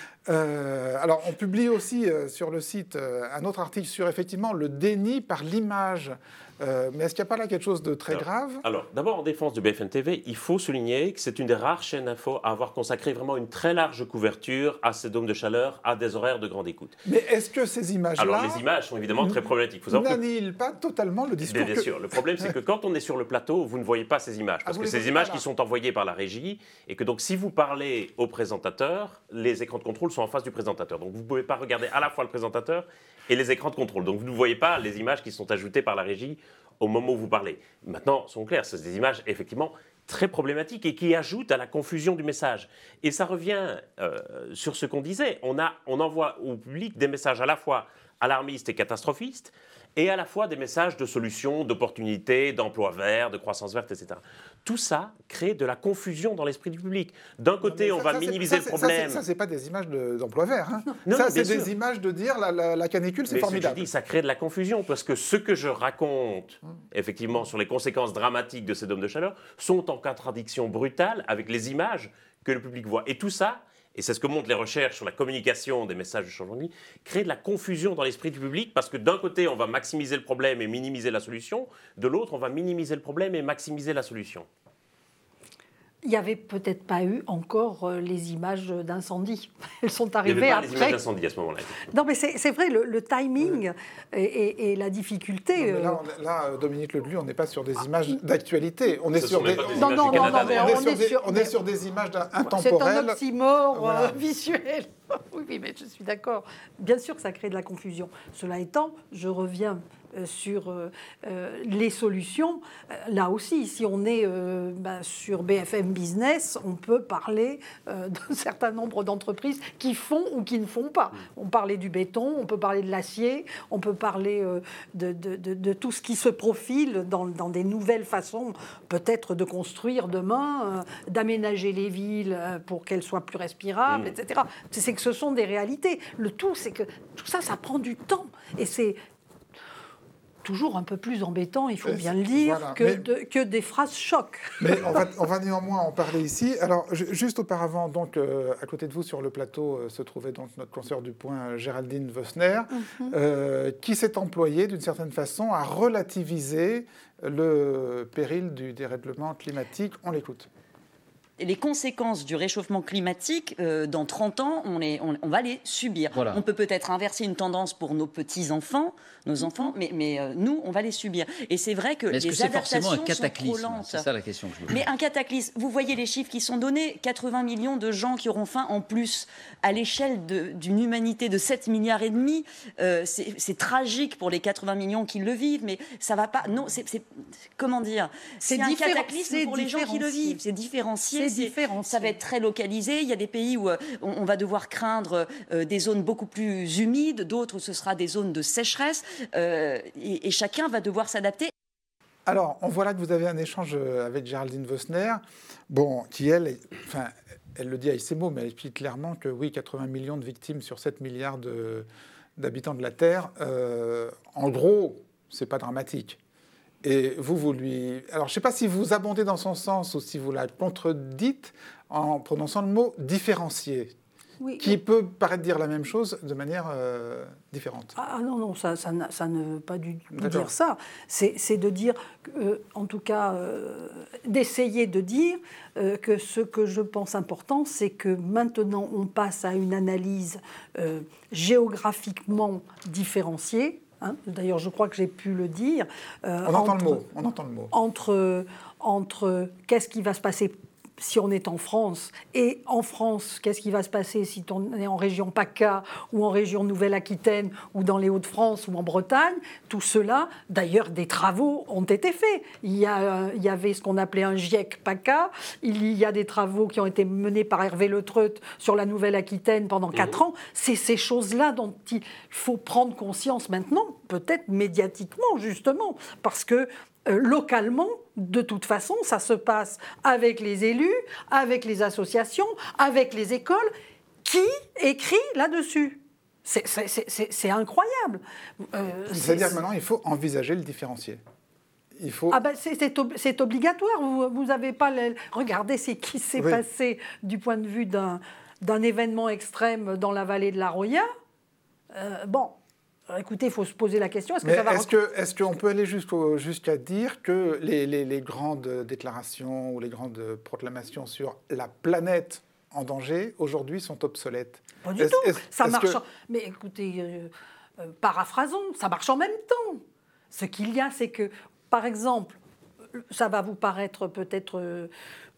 Speaker 1: Euh, alors, on publie aussi euh, sur le site euh, un autre article sur, effectivement, le déni par l'image Euh, mais est-ce qu'il n'y a pas là quelque chose de très
Speaker 5: alors,
Speaker 1: grave?
Speaker 5: Alors, d'abord, en défense de B F M T V, il faut souligner que c'est une des rares chaînes info à avoir consacré vraiment une très large couverture à ces dômes de chaleur, à des horaires de grande écoute.
Speaker 1: Mais est-ce que ces images-là...
Speaker 5: Alors, les images sont évidemment très problématiques. Faut savoir que...
Speaker 1: n'annihilent pas totalement le discours.
Speaker 5: Bien, bien
Speaker 1: que...
Speaker 5: sûr. Le problème, c'est que quand on est sur le plateau, vous ne voyez pas ces images. Parce
Speaker 1: ah,
Speaker 5: que ces images qui sont envoyées par la régie, et que donc, si vous parlez au présentateur, les écrans de contrôle sont en face du présentateur. Donc, vous ne pouvez pas regarder à la fois le présentateur et les écrans de contrôle. Donc, vous ne voyez pas les images qui sont ajoutées par la régie au moment où vous parlez. Maintenant, sont clairs, c'est des images, effectivement, très problématiques et qui ajoutent à la confusion du message. Et ça revient euh, sur ce qu'on disait. On, a, on envoie au public des messages à la fois alarmistes et catastrophistes, et à la fois des messages de solutions, d'opportunités, d'emplois verts, de croissance verte, et cetera. Tout ça crée de la confusion dans l'esprit du public. D'un côté,
Speaker 1: ça,
Speaker 5: on va
Speaker 1: ça,
Speaker 5: minimiser
Speaker 1: ça,
Speaker 5: le problème.
Speaker 1: Ça, ce n'est pas des images de, d'emploi vert. Hein.
Speaker 5: Non,
Speaker 1: ça,
Speaker 5: non,
Speaker 1: c'est
Speaker 5: sûr.
Speaker 1: des images de dire la, la, la canicule, c'est
Speaker 5: Mais
Speaker 1: formidable.
Speaker 5: Ce que je dis, ça crée de la confusion, parce que ce que je raconte, effectivement, sur les conséquences dramatiques de ces dômes de chaleur, sont en contradiction brutale avec les images que le public voit. Et tout ça, et c'est ce que montrent les recherches sur la communication des messages de changement de vie, crée de la confusion dans l'esprit du public, parce que d'un côté, on va maximiser le problème et minimiser la solution, de l'autre, on va minimiser le problème et maximiser la solution.
Speaker 2: Il n'y avait peut-être pas eu encore euh, les images d'incendie. Elles sont arrivées
Speaker 5: Il n'y avait pas
Speaker 2: après.
Speaker 5: les images d'incendie à ce moment-là.
Speaker 2: Non, mais c'est, c'est vrai, le, le timing et, et, et la difficulté...
Speaker 1: Non, là, on, là, Dominique Ledlu, on n'est pas sur des images d'actualité. On est
Speaker 5: Ce
Speaker 1: sur
Speaker 5: sont
Speaker 1: des...
Speaker 5: pas des
Speaker 2: Non,
Speaker 5: images
Speaker 2: non,
Speaker 5: du
Speaker 2: non,
Speaker 5: Canada,
Speaker 2: non, mais
Speaker 1: on,
Speaker 5: d'ailleurs.
Speaker 1: est sur
Speaker 2: est
Speaker 1: des,
Speaker 2: sur
Speaker 1: on
Speaker 2: des-
Speaker 1: est sur des images
Speaker 2: C'est un
Speaker 1: intemporelles.
Speaker 2: oxymore
Speaker 1: Voilà.
Speaker 2: euh, visuel. Oui, oui, mais je suis d'accord. Bien sûr que ça crée de la confusion. Cela étant, je reviens euh, sur euh, euh, les solutions. Euh, là aussi, si on est euh, ben, sur B F M Business, on peut parler euh, d'un certain nombre d'entreprises qui font ou qui ne font pas. On parlait du béton, on peut parler de l'acier, on peut parler euh, de, de, de, de tout ce qui se profile dans, dans des nouvelles façons, peut-être de construire demain, euh, d'aménager les villes euh, pour qu'elles soient plus respirables,
Speaker 5: Mmh.
Speaker 2: et cetera. C'est que ce sont des réalités. Le tout, c'est que tout ça, ça prend du temps. Et c'est toujours un peu plus embêtant, il faut bien le dire,
Speaker 1: Voilà.
Speaker 2: que,
Speaker 1: Mais-
Speaker 2: de- que des phrases chocs.
Speaker 1: Mais on va, on va néanmoins en parler ici. Alors, ju- juste auparavant, donc, euh, à côté de vous, sur le plateau, euh, se trouvait donc notre consoeur du point, euh, Géraldine Wössner,
Speaker 2: Mhm.
Speaker 1: euh, qui s'est employée, d'une certaine façon, à relativiser le péril du dérèglement climatique. On l'écoute.
Speaker 3: Et les conséquences du réchauffement climatique, euh, dans trente ans, on, les, on, on va les subir.
Speaker 6: Voilà.
Speaker 3: On peut peut-être inverser une tendance pour nos petits-enfants, nos enfants, mais, mais euh, nous, on va les subir. Et c'est vrai que
Speaker 6: Mais est-ce
Speaker 3: les
Speaker 6: que c'est forcément
Speaker 3: adaptations
Speaker 6: un
Speaker 3: sont trop
Speaker 6: cataclysme?
Speaker 3: lentes.
Speaker 6: C'est ça la question que je me pose.
Speaker 3: Mais un cataclysme, vous voyez les chiffres qui sont donnés, quatre-vingts millions de gens qui auront faim en plus, à l'échelle de- d'une humanité de sept milliards et demi, euh, c'est c'est tragique pour les quatre-vingts millions qui le vivent, mais ça va pas, non, c'est, c'est- comment dire,
Speaker 2: C'est
Speaker 3: c'est un
Speaker 2: différen-
Speaker 3: cataclysme
Speaker 2: c'est
Speaker 3: pour les gens qui le
Speaker 2: différencié.
Speaker 3: vivent, c'est différencié,
Speaker 2: C'est
Speaker 3: c'est-
Speaker 2: différencié.
Speaker 3: ça va être très localisé, il y a des pays où euh, on, on va devoir craindre euh, des zones beaucoup plus humides, d'autres où ce sera des zones de sécheresse, euh, et, et chacun va devoir s'adapter.
Speaker 1: Alors, on voit là que vous avez un échange avec Géraldine Wössner, bon, qui, elle, est- enfin, elle le dit avec ses mots, mais elle explique clairement que, oui, quatre-vingts millions de victimes sur sept milliards de- d'habitants de la Terre, euh, en gros, c'est pas dramatique. Et vous, vous lui... Alors, je ne sais pas si vous abondez dans son sens ou si vous la contredites en prononçant le mot « différencier »,
Speaker 2: Oui,
Speaker 1: qui peut paraître dire la même chose de manière euh, différente.
Speaker 2: Ah non, non, ça, ça, n'a- ça ne veut pas du tout
Speaker 1: D'accord.
Speaker 2: dire ça. C'est c'est de dire, euh, en tout cas, euh, d'essayer de dire euh, que ce que je pense important, c'est que maintenant on passe à une analyse euh, géographiquement différenciée. Hein. D'ailleurs, je crois que j'ai pu le dire. euh,
Speaker 1: On entend
Speaker 2: entre-
Speaker 1: le mot, on entend le mot.
Speaker 2: entre, entre qu'est-ce qui va se passer si on est en France, et en France, qu'est-ce qui va se passer si on est en région PACA ou en région Nouvelle-Aquitaine ou dans les Hauts-de-France ou en Bretagne. Tout cela, d'ailleurs, des travaux ont été faits. Il y, a, il y avait ce qu'on appelait un GIEC PACA, il y a des travaux qui ont été menés par Hervé Le Treut sur la Nouvelle-Aquitaine pendant quatre ans. C'est ces choses-là dont il faut prendre conscience maintenant, peut-être médiatiquement, justement, parce que Euh, localement, de toute façon, ça se passe avec les élus, avec les associations, avec les écoles. Qui écrit là-dessus ? C'est, c'est, c'est, c'est incroyable. Euh,
Speaker 1: C'est-à-dire
Speaker 2: c'est-
Speaker 1: que maintenant, il faut envisager le différencier. Il faut...
Speaker 2: Ah ben c'est, c'est, ob- c'est obligatoire. Vous, vous avez pas le- regardez ce qui s'est
Speaker 1: Oui.
Speaker 2: passé du point de vue d'un, d'un événement extrême dans la vallée de la Roya. Euh, bon. Écoutez, il faut se poser la question, est-ce que
Speaker 1: Mais
Speaker 2: ça va...
Speaker 1: Est-ce que, est-ce qu'on peut aller jusqu'au, jusqu'à dire que les, les, les grandes déclarations ou les grandes proclamations sur la planète en danger, aujourd'hui, sont obsolètes?
Speaker 2: Pas du tout. Ça marche. Que... En... Mais écoutez, euh, euh, paraphrasons, ça marche en même temps. Ce qu'il y a, c'est que, par exemple, ça va vous paraître peut-être euh,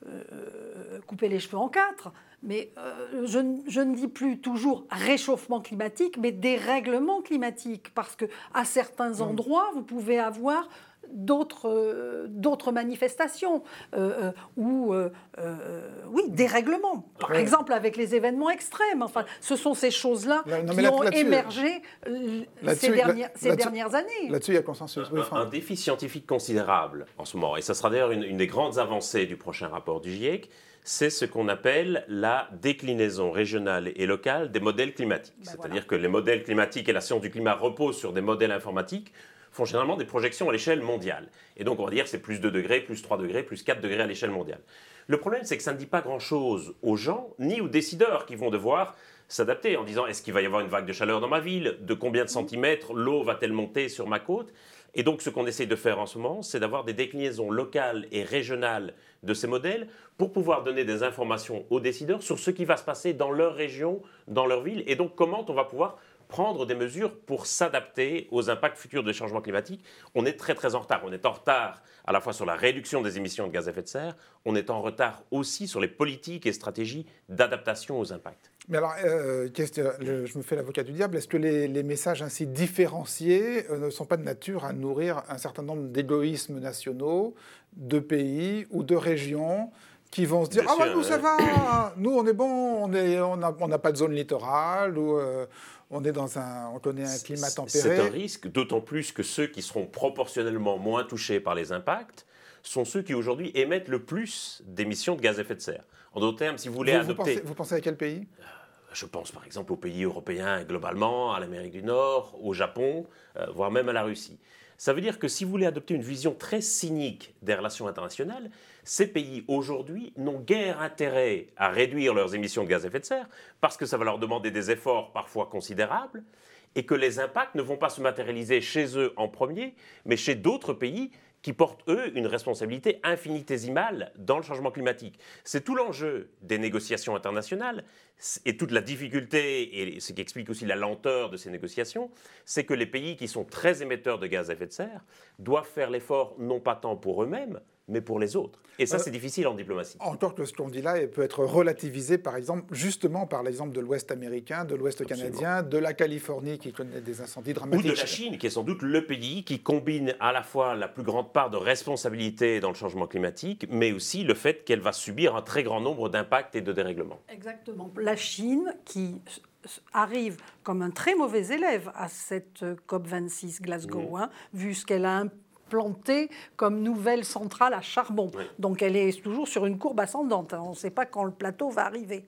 Speaker 2: euh, couper les cheveux en quatre, mais euh, je, je ne dis plus toujours réchauffement climatique, mais dérèglement climatique, parce qu'à certains endroits, vous pouvez avoir d'autres euh, d'autres manifestations euh, euh, ou euh, euh, oui, dérèglement, par ouais. exemple avec les événements extrêmes. Enfin, ce sont ces choses-là non, qui ont émergé ces, dernières, ces dernières années.
Speaker 1: Là-dessus, il y a consensus.
Speaker 5: Un, un, un défi scientifique considérable en ce moment, et ça sera d'ailleurs une, une des grandes avancées du prochain rapport du GIEC, c'est ce qu'on appelle la déclinaison régionale et locale des modèles climatiques. Ben C'est-à-dire voilà. que les modèles climatiques et la science du climat reposent sur des modèles informatiques, font généralement des projections à l'échelle mondiale. Et donc, on va dire que c'est plus deux degrés, plus trois degrés, plus quatre degrés à l'échelle mondiale. Le problème, c'est que ça ne dit pas grand-chose aux gens, ni aux décideurs qui vont devoir s'adapter en disant « est-ce qu'il va y avoir une vague de chaleur dans ma ville ? De combien de centimètres l'eau va-t-elle monter sur ma côte ?» Et donc, ce qu'on essaie de faire en ce moment, c'est d'avoir des déclinaisons locales et régionales de ces modèles pour pouvoir donner des informations aux décideurs sur ce qui va se passer dans leur région, dans leur ville, et donc comment on va pouvoir prendre des mesures pour s'adapter aux impacts futurs des changements climatiques. On est très très en retard. On est en retard à la fois sur la réduction des émissions de gaz à effet de serre, on est en retard aussi sur les politiques et stratégies d'adaptation aux impacts.
Speaker 1: Mais alors, euh, je me fais l'avocat du diable, est-ce que les, les messages ainsi différenciés euh, ne sont pas de nature à nourrir un certain nombre d'égoïsmes nationaux, de pays ou de régions qui vont se dire « Ah ouais, nous ça va, nous on est bon, on n'a on on a pas de zone littorale » ou euh, on est dans un, on connaît un climat tempéré.
Speaker 5: C'est un risque, d'autant plus que ceux qui seront proportionnellement moins touchés par les impacts sont ceux qui aujourd'hui émettent le plus d'émissions de gaz à effet de serre. En d'autres termes, si vous voulez
Speaker 1: vous,
Speaker 5: adopter...
Speaker 1: Vous pensez, vous pensez à quel pays ?
Speaker 5: Je pense par exemple aux pays européens globalement, à l'Amérique du Nord, au Japon, euh, voire même à la Russie. Ça veut dire que si vous voulez adopter une vision très cynique des relations internationales, ces pays aujourd'hui n'ont guère intérêt à réduire leurs émissions de gaz à effet de serre parce que ça va leur demander des efforts parfois considérables et que les impacts ne vont pas se matérialiser chez eux en premier, mais chez d'autres pays qui portent, eux, une responsabilité infinitésimale dans le changement climatique. C'est tout l'enjeu des négociations internationales et toute la difficulté, et ce qui explique aussi la lenteur de ces négociations, c'est que les pays qui sont très émetteurs de gaz à effet de serre doivent faire l'effort non pas tant pour eux-mêmes, mais pour les autres. Et ça, euh, c'est difficile en diplomatie.
Speaker 1: Encore que ce qu'on dit là peut être relativisé, par exemple, justement par l'exemple de l'Ouest américain, de l'Ouest canadien, de la Californie qui connaît des incendies dramatiques.
Speaker 5: Ou de la Chine, qui est sans doute le pays qui combine à la fois la plus grande part de responsabilité dans le changement climatique, mais aussi le fait qu'elle va subir un très grand nombre d'impacts et de dérèglements.
Speaker 2: Exactement. La Chine qui arrive comme un très mauvais élève à cette COP vingt-six Glasgow, mmh. hein, vu ce qu'elle a plantée comme nouvelle centrale à charbon. Oui. Donc elle est toujours sur une courbe ascendante. On ne sait pas quand le plateau va arriver.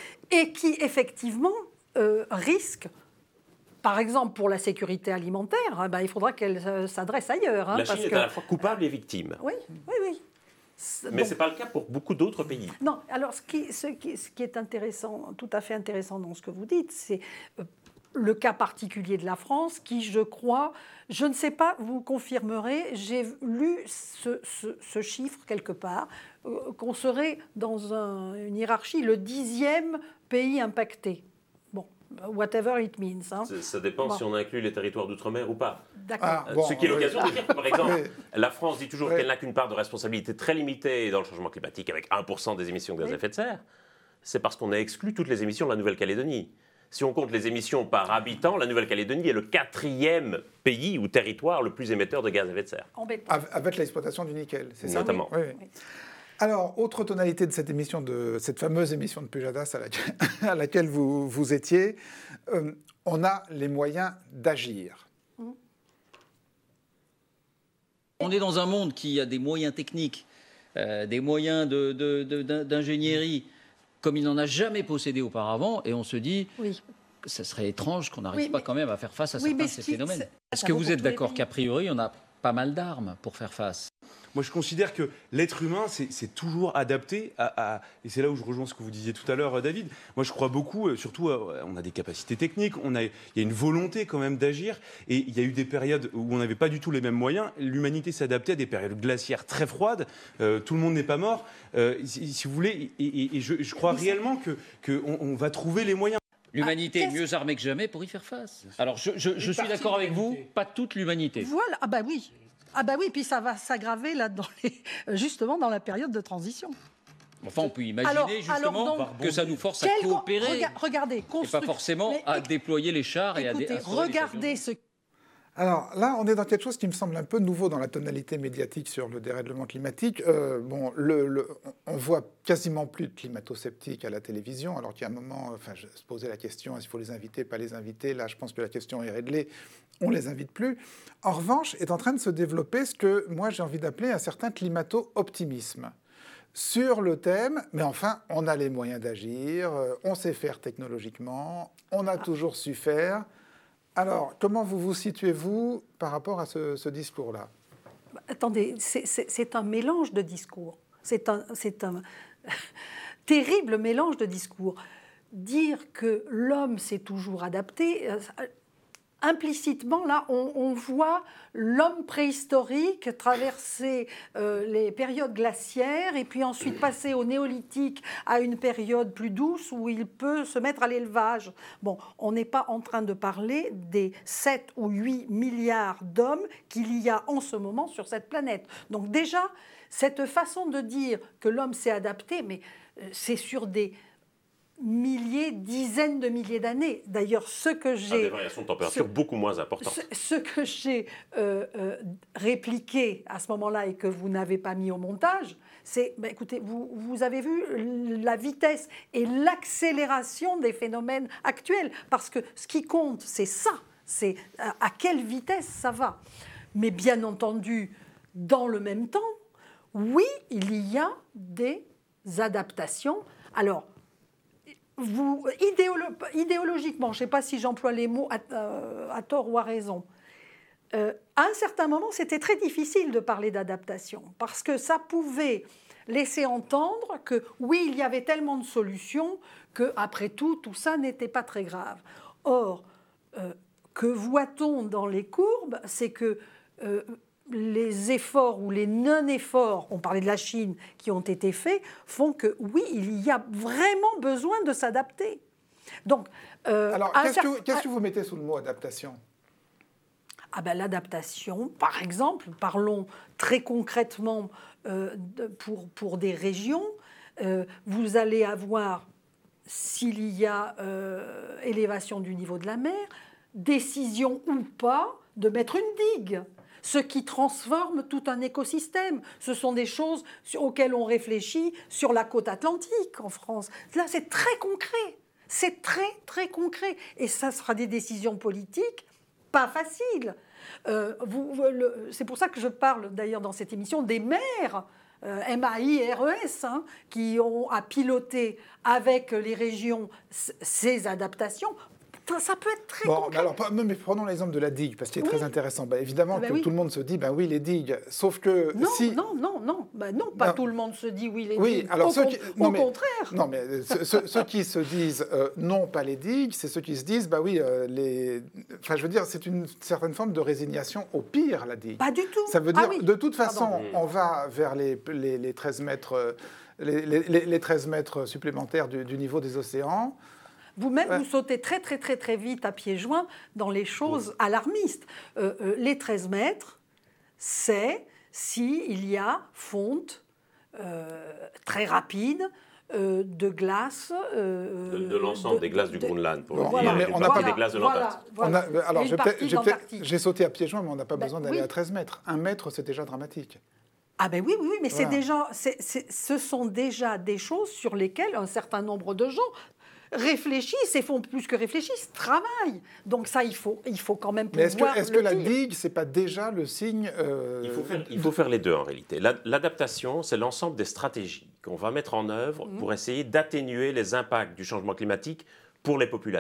Speaker 2: Et qui, effectivement, euh, risque, par exemple pour la sécurité alimentaire, hein, ben, il faudra qu'elle euh, s'adresse ailleurs. Hein,
Speaker 5: la Chine
Speaker 2: parce
Speaker 5: est
Speaker 2: que...
Speaker 5: à la fois coupable et victime.
Speaker 2: Oui, oui, oui.
Speaker 5: Mais donc, ce n'est pas le cas pour beaucoup d'autres pays.
Speaker 2: Non, alors ce qui, ce, qui, ce qui est intéressant, tout à fait intéressant dans ce que vous dites, c'est euh, le cas particulier de la France qui, je crois, je ne sais pas, vous confirmerez, j'ai lu ce, ce, ce chiffre quelque part, euh, qu'on serait dans un, une hiérarchie le dixième pays impacté. Bon, whatever it means. Hein.
Speaker 5: Ça dépend bon. si on inclut les territoires d'outre-mer ou pas.
Speaker 2: D'accord.
Speaker 5: Ah, bon, Ce qui est l'occasion oui. de dire que, par exemple, oui. la France dit toujours oui. qu'elle n'a qu'une part de responsabilité très limitée dans le changement climatique, avec un pour cent des émissions de gaz à oui. effet de serre. C'est parce qu'on a exclu toutes les émissions de la Nouvelle-Calédonie. Si on compte les émissions par habitant, la Nouvelle-Calédonie est le quatrième pays ou territoire le plus émetteur de gaz à effet de serre.
Speaker 2: Embêtant.
Speaker 1: Avec l'exploitation du nickel, c'est ça ?
Speaker 5: Notamment.
Speaker 1: Oui, oui. Alors, autre tonalité de cette émission, de cette fameuse émission de Pujadas à laquelle, à laquelle vous, vous étiez, euh, on a les moyens d'agir. Mmh.
Speaker 6: On est dans un monde qui a des moyens techniques, euh, des moyens de, de, de, d'ingénierie, comme il n'en a jamais possédé auparavant, et on se dit, oui. que ça serait étrange qu'on n'arrive oui, pas mais... quand même à faire face à oui, certains de ces phénomènes. Est-ce que vous êtes d'accord qu'à priori, on a pas mal d'armes pour faire face ?
Speaker 7: moi je considère que l'être humain, c'est, c'est toujours adapté à, à... Et c'est là où je rejoins ce que vous disiez tout à l'heure, David. Moi je crois beaucoup, surtout, on a des capacités techniques, on a, il y a une volonté quand même d'agir. Et il y a eu des périodes où on n'avait pas du tout les mêmes moyens. L'humanité s'est adaptée à des périodes glaciaires très froides. Euh, tout le monde n'est pas mort. Euh, si, si vous voulez, et, et, et je, je crois réellement que, que on, on va trouver les moyens.
Speaker 6: L'humanité ah, est mieux armée que jamais pour y faire face. Alors, je, je, je suis d'accord avec vous, pas toute l'humanité.
Speaker 2: Voilà, ah bah oui. Ah bah oui, puis ça va s'aggraver là, dans les, justement dans la période de transition.
Speaker 6: Enfin, on peut imaginer alors, justement alors donc, que ça nous force à coopérer.
Speaker 2: Rega- regardez,
Speaker 6: et pas forcément mais, à déployer les chars
Speaker 2: écoutez,
Speaker 6: et à, dé- à
Speaker 2: regardez ce...
Speaker 1: Alors là, on est dans quelque chose qui me semble un peu nouveau dans la tonalité médiatique sur le dérèglement climatique. Euh, bon, le, le, on voit quasiment plus de climato-sceptiques à la télévision, alors qu'il y a un moment, enfin, je se posais la question, est-ce qu'il faut les inviter, pas les inviter? Là, je pense que la question est réglée, on les invite plus. En revanche, est en train de se développer ce que moi j'ai envie d'appeler un certain climato-optimisme sur le thème, mais enfin, on a les moyens d'agir, on sait faire technologiquement, on a toujours su faire. Alors, comment vous vous situez-vous par rapport à ce, ce discours-là?
Speaker 2: Attendez, c'est, c'est, c'est un mélange de discours. C'est un, c'est un terrible mélange de discours. Dire que l'homme s'est toujours adapté, euh, implicitement, là, on, on voit l'homme préhistorique traverser euh, les périodes glaciaires et puis ensuite passer au néolithique à une période plus douce où il peut se mettre à l'élevage. Bon, on n'est pas en train de parler des sept ou huit milliards d'hommes qu'il y a en ce moment sur cette planète. Donc déjà, cette façon de dire que l'homme s'est adapté, mais euh, c'est sur des milliers, dizaines de milliers d'années. D'ailleurs, ce que j'ai...
Speaker 5: Ah, des variations de température ce, beaucoup moins importantes.
Speaker 2: Ce, ce que j'ai euh, euh, répliqué à ce moment-là et que vous n'avez pas mis au montage, c'est, ben, écoutez, vous, vous avez vu la vitesse et l'accélération des phénomènes actuels. Parce que ce qui compte, c'est ça. C'est à, à quelle vitesse ça va. Mais bien entendu, dans le même temps, oui, il y a des adaptations. Alors, Vous, idéolo, idéologiquement, je ne sais pas si j'emploie les mots à, euh, à tort ou à raison, euh, à un certain moment, c'était très difficile de parler d'adaptation parce que ça pouvait laisser entendre que, oui, il y avait tellement de solutions qu'après tout, tout ça n'était pas très grave. Or, euh, que voit-on dans les courbes? C'est que euh, les efforts ou les non-efforts, on parlait de la Chine, qui ont été faits, font que, oui, il y a vraiment besoin de s'adapter. Donc,
Speaker 1: euh, Alors, qu'est-ce, cer- que, qu'est-ce que vous mettez sous le mot adaptation?
Speaker 2: Ah ben, l'adaptation, par exemple, parlons très concrètement euh, de, pour, pour des régions, euh, vous allez avoir, s'il y a euh, élévation du niveau de la mer, décision ou pas de mettre une digue. Ce qui transforme tout un écosystème. Ce sont des choses auxquelles on réfléchit sur la côte atlantique en France. Là, c'est très concret. C'est très, très concret. Et ça sera des décisions politiques pas faciles. Euh, vous, le, c'est pour ça que je parle d'ailleurs dans cette émission des maires, euh, M A I R E S, hein, qui ont à piloter avec les régions c- ces adaptations. Ça peut être très
Speaker 1: bon,
Speaker 2: concret.
Speaker 1: Mais alors, mais prenons l'exemple de la digue, parce qu'il est oui. très intéressant. Bah, évidemment bah, que oui. tout le monde se dit, ben bah, oui, les digues. Sauf que
Speaker 2: non,
Speaker 1: si...
Speaker 2: Non, non, non, bah, non, pas non. tout le monde se dit oui, les
Speaker 1: oui,
Speaker 2: digues.
Speaker 1: Alors
Speaker 2: au,
Speaker 1: ceux qui...
Speaker 2: non, au
Speaker 1: mais,
Speaker 2: contraire.
Speaker 1: Non, mais ceux, ceux qui se disent euh, non, pas les digues, c'est ceux qui se disent, bah oui, euh, les... Enfin, je veux dire, c'est une certaine forme de résignation au pire, la digue.
Speaker 2: Pas du tout.
Speaker 1: Ça veut dire,
Speaker 2: ah, oui.
Speaker 1: de toute façon,
Speaker 2: Pardon.
Speaker 1: on va vers les, les, les treize mètres... Euh, les, les, les treize mètres supplémentaires du, du niveau des océans.
Speaker 2: Vous-même, ouais. vous sautez très, très, très, très vite à pieds joints dans les choses oui. alarmistes. Euh, euh, les treize mètres, c'est s'il y a fonte euh, très rapide euh, de glace...
Speaker 5: Euh, de, de l'ensemble de, des glaces de, du Groenland, pour
Speaker 1: bon,
Speaker 5: le
Speaker 1: voilà,
Speaker 5: dire,
Speaker 1: et
Speaker 5: on
Speaker 1: n'a
Speaker 5: pas
Speaker 1: des
Speaker 5: glaces de l'Antarctique.
Speaker 2: Voilà,
Speaker 1: voilà. Alors, j'ai, j'ai,
Speaker 2: j'ai
Speaker 1: sauté à pieds joints, mais on n'a pas ben, besoin d'aller
Speaker 2: oui.
Speaker 1: à treize mètres. Un mètre, c'est déjà dramatique.
Speaker 2: Ah ben oui, oui, oui mais voilà. c'est déjà, c'est, c'est, ce sont déjà des choses sur lesquelles un certain nombre de gens réfléchissent et font plus que réfléchissent, travaillent. Donc ça, il faut, il faut quand même pouvoir.
Speaker 1: Mais est-ce que, est-ce que la digue, c'est pas déjà le signe euh...
Speaker 5: il, faut faire, il faut faire les deux en réalité. L'adaptation, c'est l'ensemble des stratégies qu'on va mettre en œuvre mmh. pour essayer d'atténuer les impacts du changement climatique pour les populations.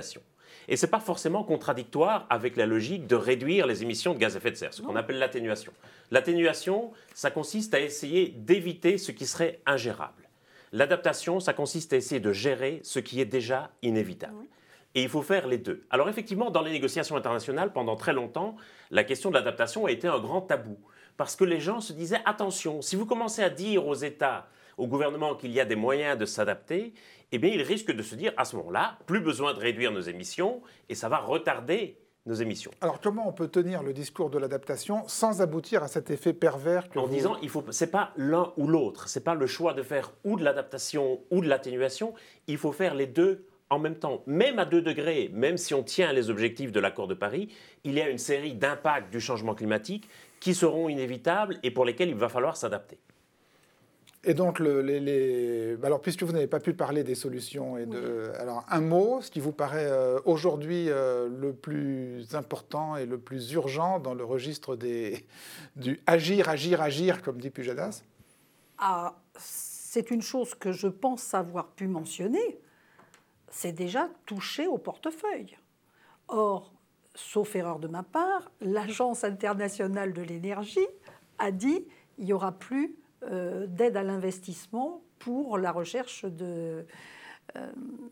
Speaker 5: Et ce n'est pas forcément contradictoire avec la logique de réduire les émissions de gaz à effet de serre, ce qu'on appelle l'atténuation. L'atténuation, ça consiste à essayer d'éviter ce qui serait ingérable. L'adaptation, ça consiste à essayer de gérer ce qui est déjà inévitable. Oui. Et il faut faire les deux. Alors effectivement, dans les négociations internationales, pendant très longtemps, la question de l'adaptation a été un grand tabou. Parce que les gens se disaient, attention, si vous commencez à dire aux États, au gouvernement qu'il y a des moyens de s'adapter, eh bien, ils risquent de se dire, à ce moment-là, plus besoin de réduire nos émissions, et ça va retarder nos émissions.
Speaker 1: Alors, comment on peut tenir le discours de l'adaptation sans aboutir à cet effet pervers que
Speaker 5: En
Speaker 1: vous...
Speaker 5: disant, ce n'est pas l'un ou l'autre, ce n'est pas le choix de faire ou de l'adaptation ou de l'atténuation, il faut faire les deux en même temps. Même à deux degrés, même si on tient les objectifs de l'accord de Paris, il y a une série d'impacts du changement climatique qui seront inévitables et pour lesquels il va falloir s'adapter.
Speaker 1: Et donc, le, les, les... alors, puisque vous n'avez pas pu parler des solutions, et de... oui. alors un mot, ce qui vous paraît euh, aujourd'hui euh, le plus important et le plus urgent dans le registre des... du agir, agir, agir, comme dit Pujadas.
Speaker 2: Ah, c'est une chose que je pense avoir pu mentionner, c'est déjà toucher au portefeuille. Or, sauf erreur de ma part, l'Agence internationale de l'énergie a dit qu'il n'y aura plus euh, d'aide à l'investissement pour la recherche de, euh,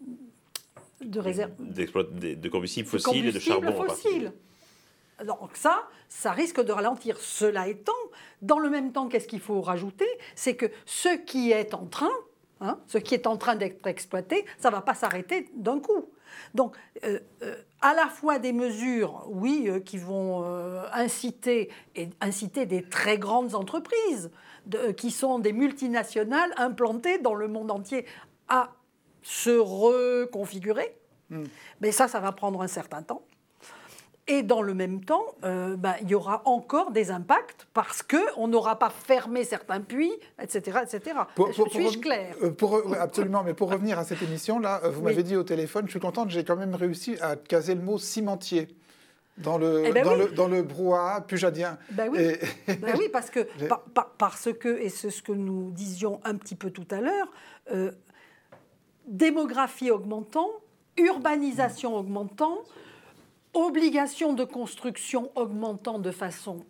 Speaker 2: de réserves
Speaker 5: de, de combustibles fossiles et de charbon
Speaker 2: fossiles. Donc ça, ça risque de ralentir. Cela étant, dans le même temps, qu'est-ce qu'il faut rajouter? C'est que ce qui est en train, hein, ce qui est en train d'être exploité, ça ne va pas s'arrêter d'un coup. Donc, euh, euh, à la fois des mesures, oui, euh, qui vont euh, inciter, et inciter des très grandes entreprises, de, euh, qui sont des multinationales implantées dans le monde entier, à se reconfigurer. Mmh. Mais ça, ça va prendre un certain temps. Et dans le même temps, euh, ben, il y aura encore des impacts parce qu'on n'aura pas fermé certains puits, et cetera, et cetera. Pour, pour, Suis-je
Speaker 1: pour,
Speaker 2: claire
Speaker 1: pour, Absolument, mais pour revenir à cette émission-là, vous oui. m'avez dit au téléphone, je suis contente, j'ai quand même réussi à caser le mot cimentier dans le, eh ben dans, oui. le, dans le brouhaha pujadien.
Speaker 2: Ben oui. Et... ben oui, parce que, par, par, parce que, et c'est ce que nous disions un petit peu tout à l'heure, euh, démographie augmentant, urbanisation mmh. augmentant, obligation de construction augmentant de façon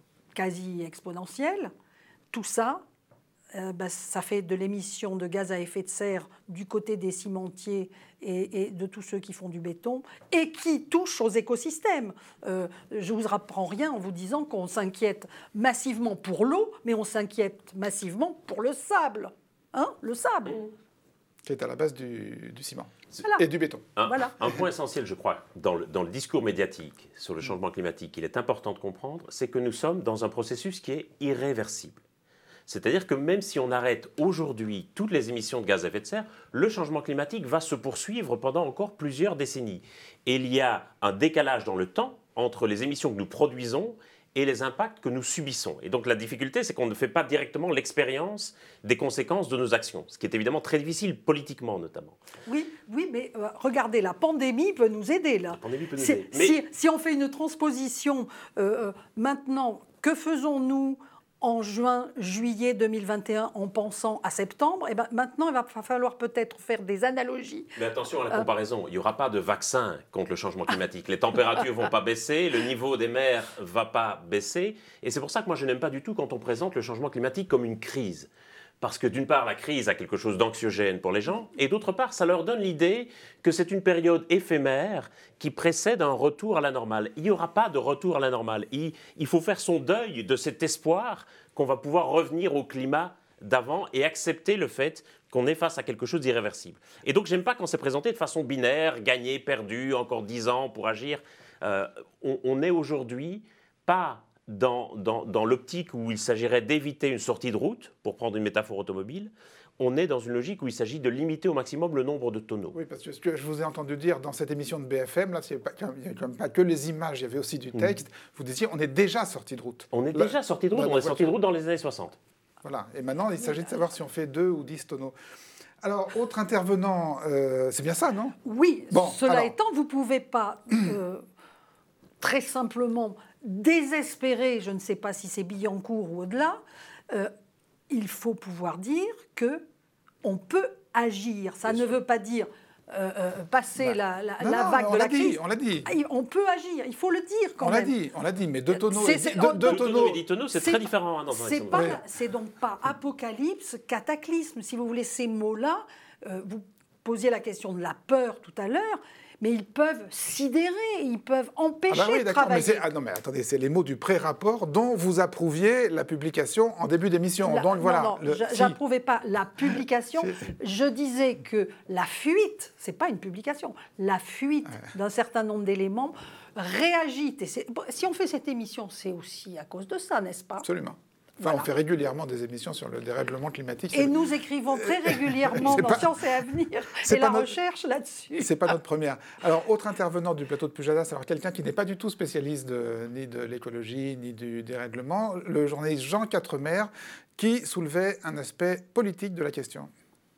Speaker 2: quasi exponentielle, tout ça, euh, ben, ça fait de l'émission de gaz à effet de serre du côté des cimentiers et, et de tous ceux qui font du béton et qui touchent aux écosystèmes. Euh, je ne vous apprends rien en vous disant qu'on s'inquiète massivement pour l'eau, mais on s'inquiète massivement pour le sable. Hein, le sable.
Speaker 1: Qui est à la base du, du ciment. Voilà. Et du béton.
Speaker 5: Un,
Speaker 2: voilà.
Speaker 5: un point essentiel, je crois, dans le, dans le discours médiatique sur le changement climatique, qu'il est important de comprendre, c'est que nous sommes dans un processus qui est irréversible. C'est-à-dire que même si on arrête aujourd'hui toutes les émissions de gaz à effet de serre, le changement climatique va se poursuivre pendant encore plusieurs décennies. Et il y a un décalage dans le temps entre les émissions que nous produisons et les impacts que nous subissons. Et donc la difficulté, c'est qu'on ne fait pas directement l'expérience des conséquences de nos actions, ce qui est évidemment très difficile politiquement notamment.
Speaker 2: Oui, oui, mais euh, regardez, la pandémie peut nous aider là.
Speaker 5: La pandémie peut nous
Speaker 2: si,
Speaker 5: aider.
Speaker 2: Mais... Si, si on fait une transposition euh, maintenant, que faisons-nous en juin, juillet deux mille vingt et un en pensant à septembre? Et ben maintenant, il va falloir peut-être faire des analogies.
Speaker 5: Mais attention à la comparaison, il n'y aura pas de vaccin contre le changement climatique. Les températures ne vont pas baisser, le niveau des mers ne va pas baisser. Et c'est pour ça que moi, je n'aime pas du tout quand on présente le changement climatique comme une crise. Parce que d'une part, la crise a quelque chose d'anxiogène pour les gens, et d'autre part, ça leur donne l'idée que c'est une période éphémère qui précède un retour à la normale. Il n'y aura pas de retour à la normale. Il, il faut faire son deuil de cet espoir qu'on va pouvoir revenir au climat d'avant et accepter le fait qu'on est face à quelque chose d'irréversible. Et donc, j'aime pas quand c'est présenté de façon binaire, gagné, perdu, encore dix ans pour agir. Euh, on, on est aujourd'hui pas... Dans, dans, dans l'optique où il s'agirait d'éviter une sortie de route, pour prendre une métaphore automobile, on est dans une logique où il s'agit de limiter au maximum le nombre de tonneaux.
Speaker 1: Oui, parce que ce que je vous ai entendu dire dans cette émission de B F M, là, il n'y avait quand même pas que les images, il y avait aussi du texte. Mmh. Vous disiez, on est déjà sorti de route.
Speaker 5: On est là, déjà sorti de route, on est sorti de route dans les années soixante.
Speaker 1: Voilà, et maintenant, il s'agit de savoir si on fait deux ou dix tonneaux. Alors, autre intervenant, euh, c'est bien ça, non?
Speaker 2: Oui, bon, cela alors... étant, vous ne pouvez pas euh, très simplement... désespéré, je ne sais pas si c'est Billancourt ou au-delà, euh, il faut pouvoir dire qu'on peut agir. Ça Bien ne sûr. veut pas dire euh, euh, passer bah, la, la,
Speaker 1: non,
Speaker 2: la
Speaker 1: non,
Speaker 2: vague
Speaker 1: on
Speaker 2: de la
Speaker 1: dit,
Speaker 2: crise.
Speaker 1: On l'a dit.
Speaker 2: On peut agir, il faut le dire quand
Speaker 1: on
Speaker 2: même.
Speaker 1: On l'a dit, on l'a dit, mais de tonneaux
Speaker 2: c'est,
Speaker 1: et
Speaker 2: c'est,
Speaker 1: de, de, de tonneaux...
Speaker 5: et ditono, c'est très différent. Hein, dans
Speaker 2: c'est, pas, c'est donc pas apocalypse, cataclysme. Si vous voulez, ces mots-là, euh, vous posiez la question de la peur tout à l'heure, mais ils peuvent sidérer, ils peuvent empêcher
Speaker 1: ah bah oui,
Speaker 2: de travailler.
Speaker 1: Mais ah non, mais attendez, c'est les mots du pré-rapport dont vous approuviez la publication en début d'émission.
Speaker 2: La,
Speaker 1: Donc
Speaker 2: non,
Speaker 1: voilà.
Speaker 2: non,
Speaker 1: le,
Speaker 2: j'approuvais
Speaker 1: si.
Speaker 2: pas la publication. Je disais que la fuite, c'est pas une publication, la fuite ouais. d'un certain nombre d'éléments réagit. Et c'est, si on fait cette émission, c'est aussi à cause de ça, n'est-ce pas ?
Speaker 1: Absolument. Enfin, voilà. On fait régulièrement des émissions sur le dérèglement climatique.
Speaker 2: Et nous écrivons très régulièrement dans pas... Sciences et Avenir et la notre... recherche là-dessus.
Speaker 1: C'est pas notre première. Alors, autre intervenant du plateau de Pujadas, alors quelqu'un qui n'est pas du tout spécialiste de, ni de l'écologie, ni du dérèglement, le journaliste Jean Quatremer, qui soulevait un aspect politique de la question.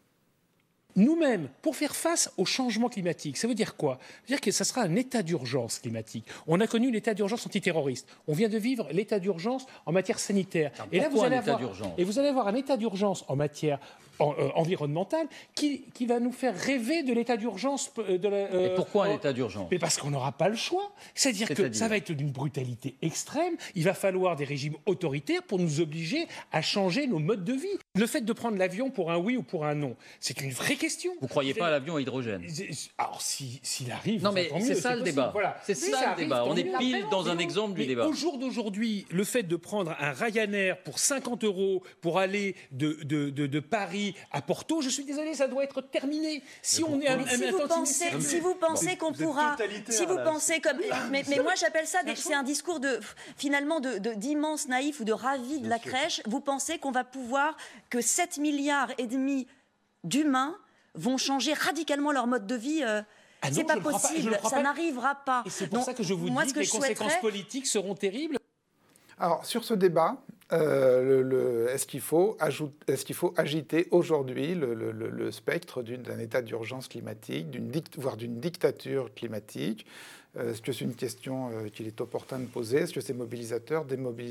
Speaker 8: Nous-mêmes, pour faire face au changement climatique, ça veut dire quoi ? Ça veut dire que ça sera un état d'urgence climatique. On a connu l'état d'urgence antiterroriste. On vient de vivre l'état d'urgence en matière sanitaire.
Speaker 6: Alors,
Speaker 8: et là, vous allez
Speaker 6: un état
Speaker 8: avoir,
Speaker 6: d'urgence
Speaker 8: et vous allez avoir un état d'urgence en matière en, euh, environnementale qui, qui va nous faire rêver de l'état d'urgence. Euh, de la,
Speaker 6: euh, et pourquoi un état d'urgence ?
Speaker 8: Mais parce qu'on n'aura pas le choix. C'est-à-dire C'est-à-dire que ça va être d'une brutalité extrême. Il va falloir des régimes autoritaires pour nous obliger à changer nos modes de vie. Le fait de prendre l'avion pour un oui ou pour un non, c'est une vraie question.
Speaker 6: Vous ne croyez pas à l'avion à hydrogène ?
Speaker 8: Alors, s'il si, arrive,
Speaker 6: non, mais
Speaker 8: tant mieux,
Speaker 6: c'est ça
Speaker 8: c'est
Speaker 6: le débat.
Speaker 8: Voilà.
Speaker 6: C'est
Speaker 8: si
Speaker 6: ça, ça le
Speaker 8: arrive,
Speaker 6: débat. On est pile
Speaker 8: mieux.
Speaker 6: dans un exemple du
Speaker 8: mais
Speaker 6: débat.
Speaker 8: Au jour d'aujourd'hui, le fait de prendre un Ryanair pour cinquante euros pour aller de, de, de, de Paris à Porto, je suis désolé, ça doit être terminé. Si on est un,
Speaker 3: si,
Speaker 8: un
Speaker 3: vous pensez,
Speaker 8: mais...
Speaker 3: si vous pensez qu'on
Speaker 7: vous
Speaker 3: pourra, si vous
Speaker 7: là,
Speaker 3: pensez comme, mais, mais moi j'appelle ça, des, c'est un discours de finalement de, de, d'immense naïf ou de ravi de la crèche. Vous pensez qu'on va pouvoir que sept milliards et demi d'humains vont changer radicalement leur mode de vie euh,
Speaker 8: ah non,
Speaker 3: c'est pas possible,
Speaker 8: pas, ça
Speaker 3: pas. n'arrivera pas.
Speaker 8: Et c'est pour
Speaker 3: Donc,
Speaker 8: ça que je vous
Speaker 3: moi,
Speaker 8: dis
Speaker 3: que
Speaker 8: que les
Speaker 3: je
Speaker 8: conséquences
Speaker 3: souhaiterais...
Speaker 8: politiques seront terribles.
Speaker 1: Alors, sur ce débat, euh, le, le, est-ce qu'il faut, ajoute, est-ce qu'il faut agiter aujourd'hui le, le, le spectre d'une, d'un état d'urgence climatique, d'une dict, voire d'une dictature climatique ? euh, Est-ce que c'est une question euh, qu'il est opportun de poser ? Est-ce que c'est mobilisateur, démobilisateur ?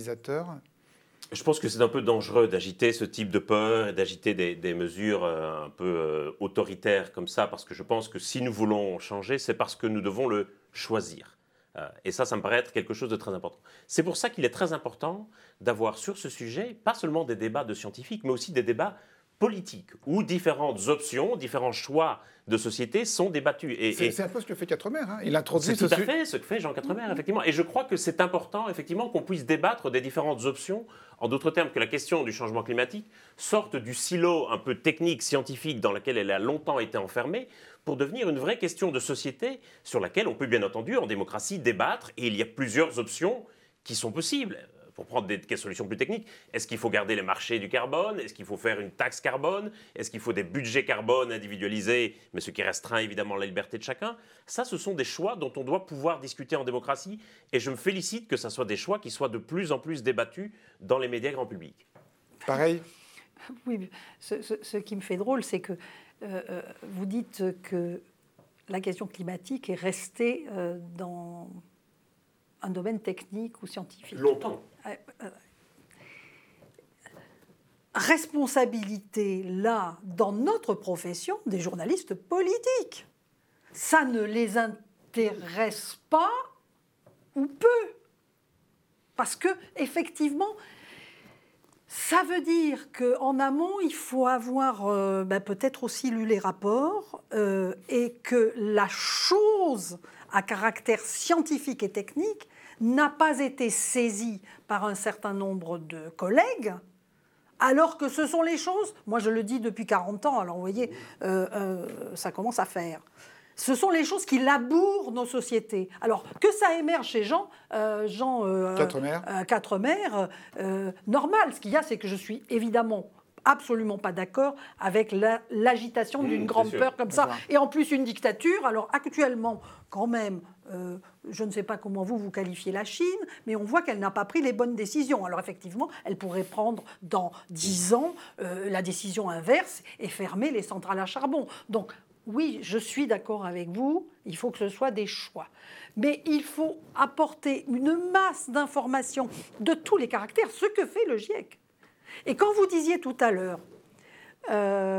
Speaker 5: Je pense que c'est un peu dangereux d'agiter ce type de peur et d'agiter des, des mesures euh, un peu euh, autoritaires comme ça, parce que je pense que si nous voulons changer, c'est parce que nous devons le choisir. Euh, et ça, ça me paraît être quelque chose de très important. C'est pour ça qu'il est très important d'avoir sur ce sujet, pas seulement des débats de scientifiques, mais aussi des débats politiques, où différentes options, différents choix de société sont débattus. Et,
Speaker 1: c'est,
Speaker 5: et
Speaker 1: c'est un peu ce que fait Quatremer. Hein. Il introduit
Speaker 5: c'est
Speaker 1: ce
Speaker 5: tout à fait ce que fait Jean Quatremer, effectivement. Et je crois que c'est important, effectivement, qu'on puisse débattre des différentes options. En d'autres termes, que la question du changement climatique sorte du silo un peu technique, scientifique, dans lequel elle a longtemps été enfermée, pour devenir une vraie question de société sur laquelle on peut bien entendu, en démocratie, débattre. Et il y a plusieurs options qui sont possibles. Pour prendre des, des solutions plus techniques, est-ce qu'il faut garder les marchés du carbone ? Est-ce qu'il faut faire une taxe carbone ? Est-ce qu'il faut des budgets carbone individualisés, mais ce qui restreint évidemment la liberté de chacun ? Ça, ce sont des choix dont on doit pouvoir discuter en démocratie, et je me félicite que ce soit des choix qui soient de plus en plus débattus dans les médias grand public.
Speaker 1: Pareil ?
Speaker 2: Oui, ce, ce, ce qui me fait drôle, c'est que euh, vous dites que la question climatique est restée euh, dans un domaine technique ou scientifique.
Speaker 5: Longtemps.
Speaker 2: Responsabilité, là, dans notre profession, des journalistes politiques. Ça ne les intéresse pas ou peu. Parce que, effectivement, ça veut dire qu'en amont, il faut avoir euh, ben, peut-être aussi lu les rapports euh, et que la chose à caractère scientifique et technique n'a pas été saisie par un certain nombre de collègues, alors que ce sont les choses, moi je le dis depuis quarante ans, alors vous voyez, euh, euh, ça commence à faire. Ce sont les choses qui labourent nos sociétés. Alors, que ça émerge chez Jean, euh, Jean euh,
Speaker 1: Quatremer,
Speaker 2: euh, Quatremer euh, normal. Ce qu'il y a, c'est que je suis évidemment absolument pas d'accord avec la, l'agitation d'une mmh, grande peur comme ça. Et en plus, une dictature. Alors, actuellement, quand même, euh, je ne sais pas comment vous, vous qualifiez la Chine, mais on voit qu'elle n'a pas pris les bonnes décisions. Alors, effectivement, elle pourrait prendre dans dix ans euh, la décision inverse et fermer les centrales à charbon. Donc, oui, je suis d'accord avec vous, il faut que ce soit des choix. Mais il faut apporter une masse d'informations de tous les caractères, ce que fait le GIEC. Et quand vous disiez tout à l'heure euh,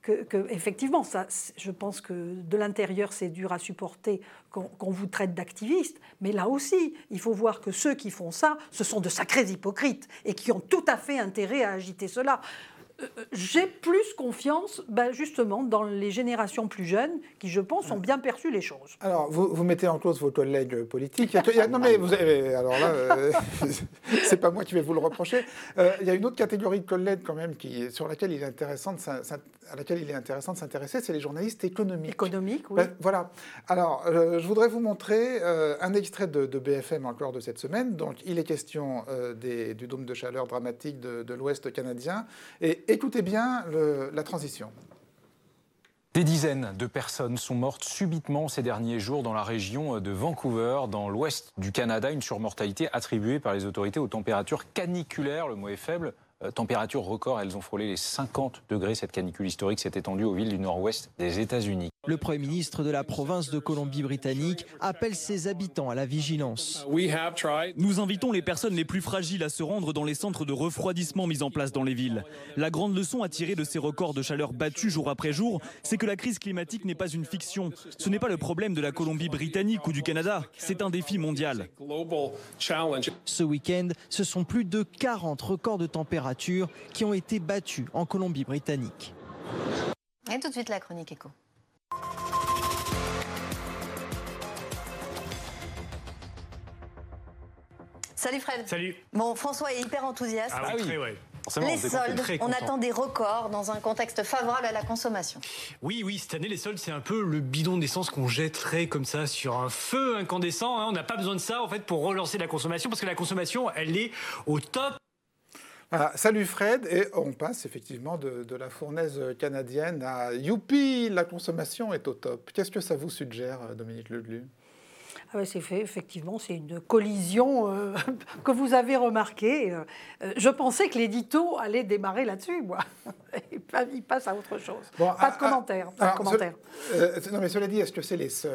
Speaker 2: que, que effectivement, ça, je pense que de l'intérieur, c'est dur à supporter qu'on, qu'on vous traite d'activiste. Mais là aussi, il faut voir que ceux qui font ça, ce sont de sacrés hypocrites et qui ont tout à fait intérêt à agiter cela. J'ai plus confiance, ben justement, dans les générations plus jeunes qui, je pense, ont bien perçu les choses.
Speaker 1: Alors, vous, vous mettez en cause vos collègues politiques. Il y a, il y a, non, mais vous avez, alors là, euh, c'est pas moi qui vais vous le reprocher. Euh, il y a une autre catégorie de collègues, quand même, qui, sur laquelle il est intéressant de, à laquelle il est intéressant de s'intéresser, c'est les journalistes économiques.
Speaker 2: Économiques, oui.
Speaker 1: Ben, voilà. Alors, euh, je voudrais vous montrer euh, un extrait de, de B F M encore de cette semaine. Donc, il est question euh, des, du dôme de chaleur dramatique de, de l'Ouest canadien. Et écoutez bien le, la transition.
Speaker 9: Des dizaines de personnes sont mortes subitement ces derniers jours dans la région de Vancouver, dans l'ouest du Canada. Une surmortalité attribuée par les autorités aux températures caniculaires. Le mot est faible. Euh, température record, elles ont frôlé les cinquante degrés. Cette canicule historique s'est étendue aux villes du nord-ouest des États-Unis.
Speaker 10: Le Premier ministre de la province de Colombie-Britannique appelle ses habitants à la vigilance.
Speaker 11: Nous invitons les personnes les plus fragiles à se rendre dans les centres de refroidissement mis en place dans les villes. La grande leçon à tirer de ces records de chaleur battus jour après jour, c'est que la crise climatique n'est pas une fiction. Ce n'est pas le problème de la Colombie-Britannique ou du Canada, c'est un défi mondial.
Speaker 10: Ce week-end, ce sont plus de quarante records de température qui ont été battus en Colombie-Britannique.
Speaker 12: Et tout de suite la chronique éco. Salut Fred.
Speaker 13: Salut.
Speaker 12: Bon, François est hyper enthousiaste.
Speaker 13: Ah oui, très, ouais.
Speaker 12: Les soldes, on attend des records dans un contexte favorable à la consommation.
Speaker 13: Oui, oui, cette année, les soldes, c'est un peu le bidon d'essence qu'on jetterait comme ça sur un feu incandescent. Hein. On n'a pas besoin de ça, en fait, pour relancer la consommation, parce que la consommation, elle est au top.
Speaker 1: Voilà, salut Fred, et on passe effectivement de, de la fournaise canadienne à youpi, la consommation est au top. Qu'est-ce que ça vous suggère, Dominique Leglu ?
Speaker 2: Ah ouais, c'est fait, effectivement, c'est une collision euh, que vous avez remarquée. Euh, je pensais que l'édito allait démarrer là-dessus, moi. Il passe à autre chose. Bon, pas de commentaire. Pas de commentaire.
Speaker 1: Ce, euh, non, mais cela dit, est-ce que c'est les seuls ?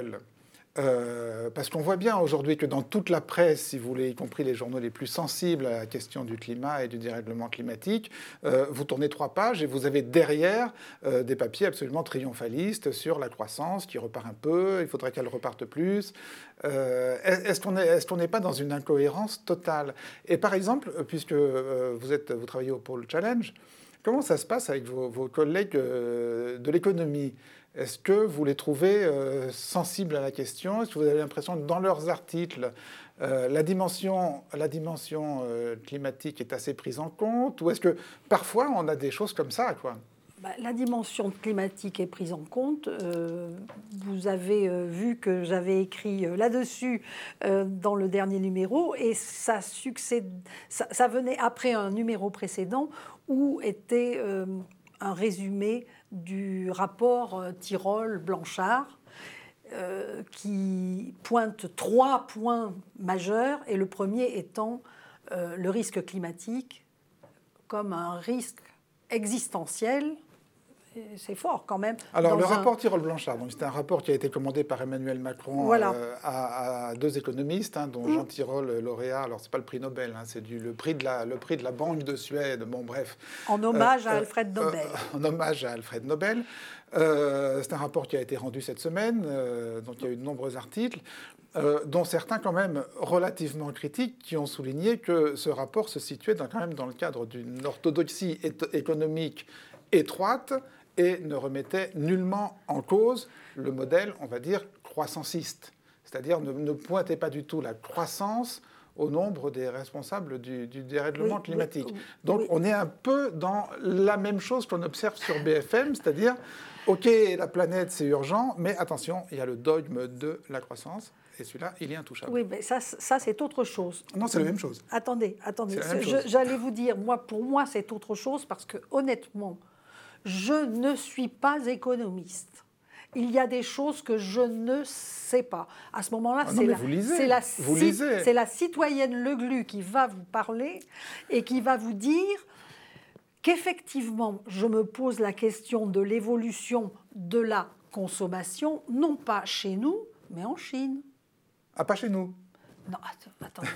Speaker 1: Euh, parce qu'on voit bien aujourd'hui que dans toute la presse, si vous voulez, y compris les journaux les plus sensibles à la question du climat et du dérèglement climatique, euh, vous tournez trois pages et vous avez derrière euh, des papiers absolument triomphalistes sur la croissance qui repart un peu, il faudrait qu'elle reparte plus. Euh, est-ce qu'on est, est-ce qu'on n'est pas dans une incohérence totale ? Et par exemple, puisque euh, vous, êtes, vous travaillez au Pôle Challenge, comment ça se passe avec vos, vos collègues euh, de l'économie ? Est-ce que vous les trouvez euh, sensibles à la question ? Est-ce que vous avez l'impression que dans leurs articles, euh, la dimension, la dimension euh, climatique est assez prise en compte ? Ou est-ce que parfois on a des choses comme ça, quoi ?
Speaker 2: Bah, la dimension climatique est prise en compte. Euh, vous avez euh, vu que j'avais écrit euh, là-dessus euh, dans le dernier numéro, et ça, succède, ça, ça venait après un numéro précédent où était euh, un résumé du rapport euh, Tirole-Blanchard euh, qui pointe trois points majeurs, et le premier étant euh, le risque climatique comme un risque existentiel. C'est fort quand même.
Speaker 1: Alors le
Speaker 2: un...
Speaker 1: rapport Tirole-Blanchard, donc c'est un rapport qui a été commandé par Emmanuel Macron
Speaker 2: voilà.
Speaker 1: euh, à, à deux économistes, hein, dont mmh. Jean Tirole, lauréat. Alors c'est pas le prix Nobel, hein, c'est du, le prix de la le prix de la Banque de Suède. Bon bref.
Speaker 2: En hommage euh, à
Speaker 1: euh,
Speaker 2: Alfred Nobel.
Speaker 1: Euh, en hommage à Alfred Nobel. Euh, c'est un rapport qui a été rendu cette semaine, euh, donc il y a eu de nombreux articles, euh, dont certains quand même relativement critiques, qui ont souligné que ce rapport se situait dans, quand même dans le cadre d'une orthodoxie économique étroite et ne remettait nullement en cause le modèle, on va dire, croissanciste. C'est-à-dire ne, ne pointait pas du tout la croissance au nombre des responsables du, du dérèglement oui, climatique. Oui, Donc oui. on est un peu dans la même chose qu'on observe sur B F M, c'est-à-dire, OK, la planète, c'est urgent, mais attention, il y a le dogme de la croissance, et celui-là, il est intouchable.
Speaker 2: Oui, mais ça, ça c'est autre chose.
Speaker 1: Non, c'est la même chose.
Speaker 2: Attendez, attendez.
Speaker 1: Je,
Speaker 2: j'allais vous dire, moi, pour moi, c'est autre chose, parce que, honnêtement, je ne suis pas économiste. Il y a des choses que je ne sais pas. À ce moment-là,
Speaker 1: ah
Speaker 2: c'est, la,
Speaker 1: c'est,
Speaker 2: la,
Speaker 1: vous
Speaker 2: si,
Speaker 1: lisez.
Speaker 2: c'est la citoyenne Leglu qui va vous parler et qui va vous dire qu'effectivement, je me pose la question de l'évolution de la consommation, non pas chez nous, mais en Chine.
Speaker 1: Ah, pas chez nous ?
Speaker 2: Non, attendez.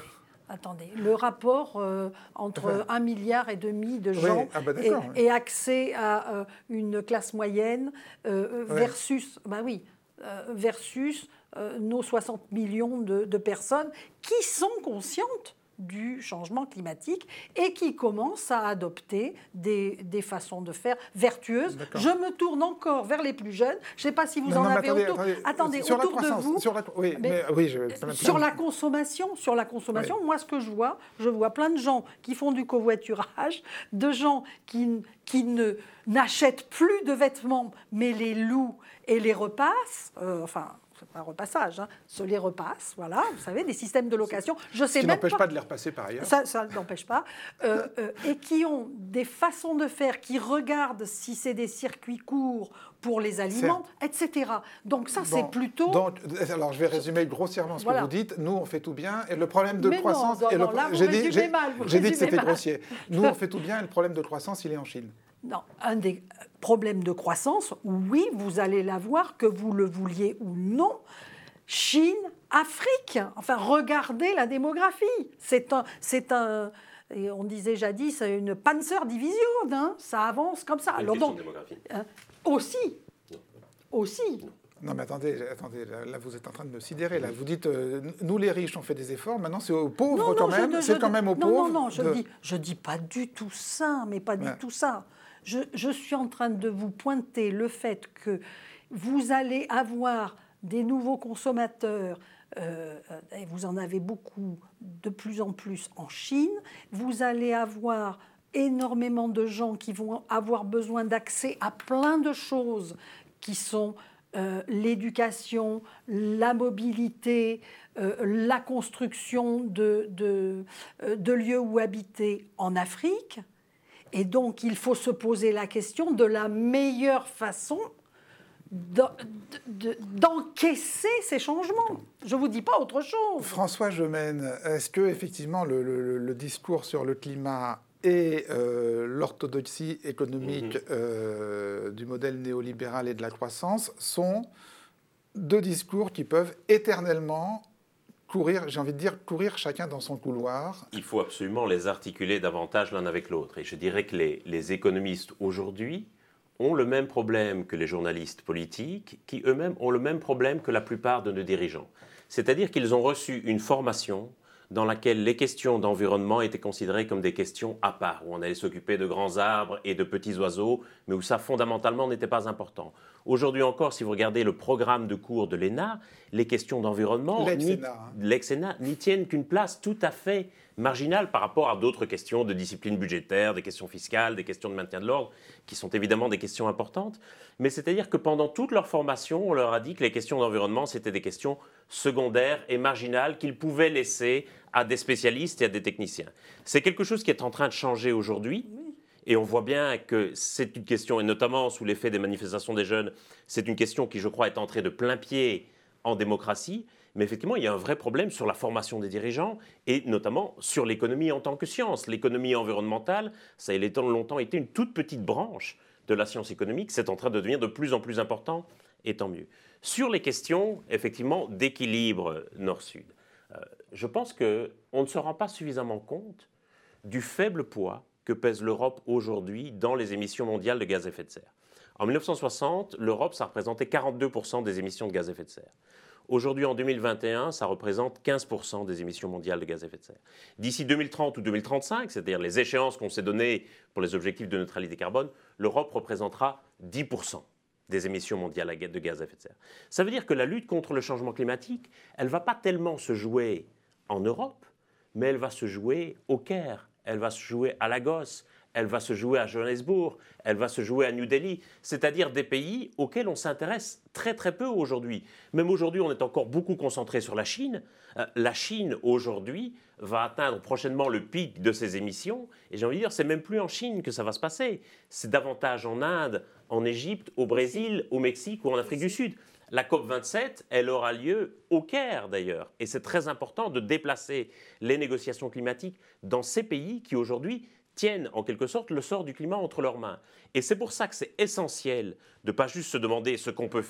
Speaker 2: Attendez, le rapport euh, entre ouais. un milliard et demi de gens
Speaker 1: oui. ah bah
Speaker 2: et,
Speaker 1: oui.
Speaker 2: et accès à euh, une classe moyenne euh, ouais. versus, bah oui, euh, versus euh, nos soixante millions de, de personnes qui sont conscientes du changement climatique et qui commencent à adopter des, des façons de faire vertueuses. Je me tourne encore vers les plus jeunes. Je ne sais pas si vous
Speaker 1: non,
Speaker 2: en
Speaker 1: non,
Speaker 2: avez
Speaker 1: attendez,
Speaker 2: autour,
Speaker 1: attendez,
Speaker 2: attendez,
Speaker 1: sur
Speaker 2: autour
Speaker 1: la
Speaker 2: de vous.
Speaker 1: Sur la, oui,
Speaker 2: mais,
Speaker 1: mais, oui, je,
Speaker 2: sur la consommation, sur la consommation, oui. moi ce que je vois, je vois plein de gens qui font du covoiturage, de gens qui, qui ne n'achètent plus de vêtements, mais les louent et les repassent. Euh, enfin. C'est pas un repassage, hein. Se les repasse, voilà, vous savez, des systèmes de location. Je sais
Speaker 1: Ce qui
Speaker 2: même
Speaker 1: n'empêche
Speaker 2: pas,
Speaker 1: pas de les repasser par ailleurs.
Speaker 2: Ça, ça n'empêche pas. Euh, euh, et qui ont des façons de faire, qui regardent si c'est des circuits courts pour les aliments, certes. et cetera. Donc ça, bon, c'est plutôt...
Speaker 1: Donc, alors, je vais résumer grossièrement ce voilà. que vous dites. Nous, on fait tout bien. Et le problème de
Speaker 2: Mais
Speaker 1: croissance...
Speaker 2: Non, non,
Speaker 1: et le...
Speaker 2: non, là, vous
Speaker 1: j'ai dit, j'ai,
Speaker 2: mal,
Speaker 1: j'ai dit que c'était mal. grossier. Nous, on fait tout bien et le problème de croissance, il est en Chine.
Speaker 2: Non, un des problèmes de croissance, oui, vous allez l'avoir, que vous le vouliez ou non. Chine, Afrique. Enfin, regardez la démographie. C'est un, c'est un, et on disait jadis, une Panzer-Division. Hein, ça avance comme ça.
Speaker 5: Une
Speaker 2: Alors donc,
Speaker 5: démographie.
Speaker 2: Hein, aussi, non. aussi.
Speaker 1: Non. non, mais attendez, attendez, là vous êtes en train de me sidérer. Là, vous dites, euh, nous les riches, on fait des efforts. Maintenant, c'est aux pauvres non, non, quand même. C'est quand même aux
Speaker 2: non,
Speaker 1: pauvres.
Speaker 2: Non, non, je
Speaker 1: de...
Speaker 2: dis, je dis pas du tout ça, mais pas
Speaker 1: ouais.
Speaker 2: du tout ça. Je, je suis en train de vous pointer le fait que vous allez avoir des nouveaux consommateurs, euh, et vous en avez beaucoup de plus en plus en Chine, vous allez avoir énormément de gens qui vont avoir besoin d'accès à plein de choses qui sont euh, l'éducation, la mobilité, euh, la construction de, de, de lieux où habiter en Afrique. Et donc, il faut se poser la question de la meilleure façon d'encaisser ces changements. Je ne vous dis pas autre chose.
Speaker 1: François Gemène, est-ce que effectivement le, le, le discours sur le climat et euh, l'orthodoxie économique mmh. euh, du modèle néolibéral et de la croissance sont deux discours qui peuvent éternellement courir, j'ai envie de dire, courir chacun dans son couloir?
Speaker 5: Il faut absolument les articuler davantage l'un avec l'autre. Et je dirais que les, les économistes aujourd'hui ont le même problème que les journalistes politiques, qui eux-mêmes ont le même problème que la plupart de nos dirigeants. C'est-à-dire qu'ils ont reçu une formation dans laquelle les questions d'environnement étaient considérées comme des questions à part, où on allait s'occuper de grands arbres et de petits oiseaux, mais où ça fondamentalement n'était pas important. Aujourd'hui encore, si vous regardez le programme de cours de l'E N A, les questions d'environnement, l'ex-E N A, n'y tiennent qu'une place tout à fait marginale par rapport à d'autres questions de discipline budgétaire, des questions fiscales, des questions de maintien de l'ordre, qui sont évidemment des questions importantes. Mais c'est-à-dire que pendant toute leur formation, on leur a dit que les questions d'environnement, c'était des questions secondaires et marginales qu'ils pouvaient laisser à des spécialistes et à des techniciens. C'est quelque chose qui est en train de changer aujourd'hui. Et on voit bien que c'est une question, et notamment sous l'effet des manifestations des jeunes, c'est une question qui, je crois, est entrée de plein pied en démocratie. Mais effectivement, il y a un vrai problème sur la formation des dirigeants et notamment sur l'économie en tant que science. L'économie environnementale, ça a longtemps été une toute petite branche de la science économique. C'est en train de devenir de plus en plus important, et tant mieux. Sur les questions, effectivement, d'équilibre nord-sud, euh, je pense qu'on ne se rend pas suffisamment compte du faible poids que pèse l'Europe aujourd'hui dans les émissions mondiales de gaz à effet de serre. En mille neuf cent soixante, l'Europe, ça représentait quarante-deux pour cent des émissions de gaz à effet de serre. Aujourd'hui, en deux mille vingt et un, ça représente quinze pour cent des émissions mondiales de gaz à effet de serre. D'ici deux mille trente ou deux mille trente-cinq, c'est-à-dire les échéances qu'on s'est données pour les objectifs de neutralité carbone, l'Europe représentera dix pour cent des émissions mondiales de gaz à effet de serre. Ça veut dire que la lutte contre le changement climatique, elle ne va pas tellement se jouer en Europe, mais elle va se jouer au Caire, elle va se jouer à Lagos, elle va se jouer à Johannesburg, elle va se jouer à New Delhi, c'est-à-dire des pays auxquels on s'intéresse très très peu aujourd'hui. Même aujourd'hui, on est encore beaucoup concentré sur la Chine. Euh, la Chine, aujourd'hui, va atteindre prochainement le pic de ses émissions. Et j'ai envie de dire, c'est même plus en Chine que ça va se passer. C'est davantage en Inde, en Égypte, au Brésil, au Mexique ou en Afrique du Sud. La COP vingt-sept, elle aura lieu au Caire d'ailleurs. Et c'est très important de déplacer les négociations climatiques dans ces pays qui aujourd'hui tiennent en quelque sorte le sort du climat entre leurs mains. Et c'est pour ça que c'est essentiel de ne pas juste se demander ce qu'on peut faire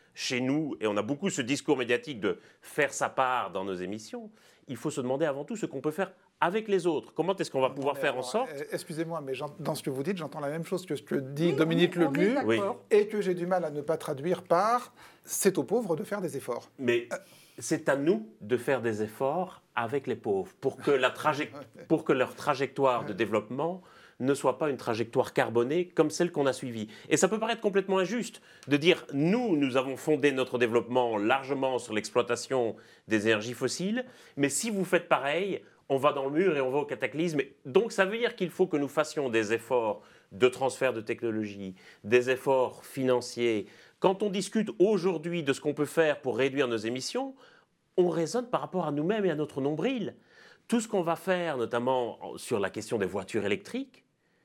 Speaker 5: chez nous, et on a beaucoup ce discours médiatique de faire sa part dans nos émissions, il faut se demander avant tout ce qu'on peut faire avec les autres. Comment est-ce qu'on va pouvoir
Speaker 1: non,
Speaker 5: faire
Speaker 1: alors,
Speaker 5: en sorte...
Speaker 1: Excusez-moi, mais dans ce que vous dites, j'entends la même chose que ce que dit oui, Dominique
Speaker 2: on est,
Speaker 1: Lebu,
Speaker 2: on est
Speaker 5: oui.
Speaker 1: et que j'ai du mal à ne pas traduire par « c'est aux pauvres de faire des efforts ».
Speaker 5: Mais euh, c'est à nous de faire des efforts avec les pauvres pour que, la traje- pour que leur trajectoire de développement ne soit pas une trajectoire carbonée comme celle qu'on a suivie. Et ça peut paraître complètement injuste de dire « nous, nous avons fondé notre développement largement sur l'exploitation des énergies fossiles, mais si vous faites pareil, on va dans le mur et on va au cataclysme. » Donc ça veut dire qu'il faut que nous fassions des efforts de transfert de technologie, des efforts financiers. Quand on discute aujourd'hui de ce qu'on peut faire pour réduire nos émissions, on raisonne par rapport à nous-mêmes et à notre nombril. Tout ce qu'on va faire, notamment sur la question des voitures électriques,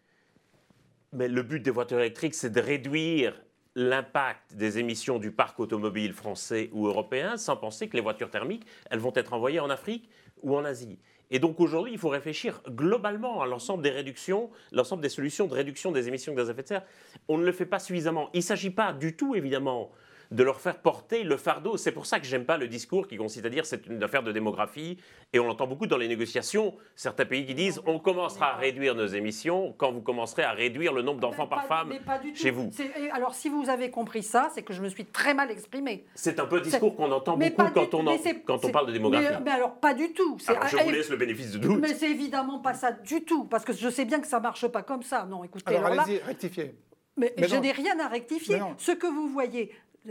Speaker 5: mais le but des voitures électriques, c'est de réduire l'impact des émissions du parc automobile français ou européen sans penser que les voitures thermiques, elles vont être envoyées en Afrique ou en Asie. Et donc aujourd'hui, il faut réfléchir globalement à l'ensemble des réductions, l'ensemble des solutions de réduction des émissions de gaz à effet de serre. On ne le fait pas suffisamment. Il ne s'agit pas du tout, évidemment, de leur faire porter le fardeau. C'est pour ça que je n'aime pas le discours qui consiste à dire c'est une affaire de démographie. Et on l'entend beaucoup dans les négociations. Certains pays qui disent on commencera à réduire nos émissions quand vous commencerez à réduire le nombre d'enfants par femme chez vous.
Speaker 2: Alors si vous avez compris ça, c'est que je me suis très mal exprimée.
Speaker 5: C'est un peu un discours qu'on entend beaucoup quand, on, en, quand on parle de démographie.
Speaker 2: Mais, mais alors pas du tout.
Speaker 5: Alors je vous laisse le bénéfice du doute.
Speaker 2: Mais c'est évidemment pas ça du tout. Parce que je sais bien que ça ne marche pas comme ça. Non, écoutez,
Speaker 1: alors,
Speaker 2: alors
Speaker 1: allez-y,
Speaker 2: là,
Speaker 1: rectifiez.
Speaker 2: Mais,
Speaker 1: mais
Speaker 2: je n'ai rien à rectifier. Ce que vous voyez...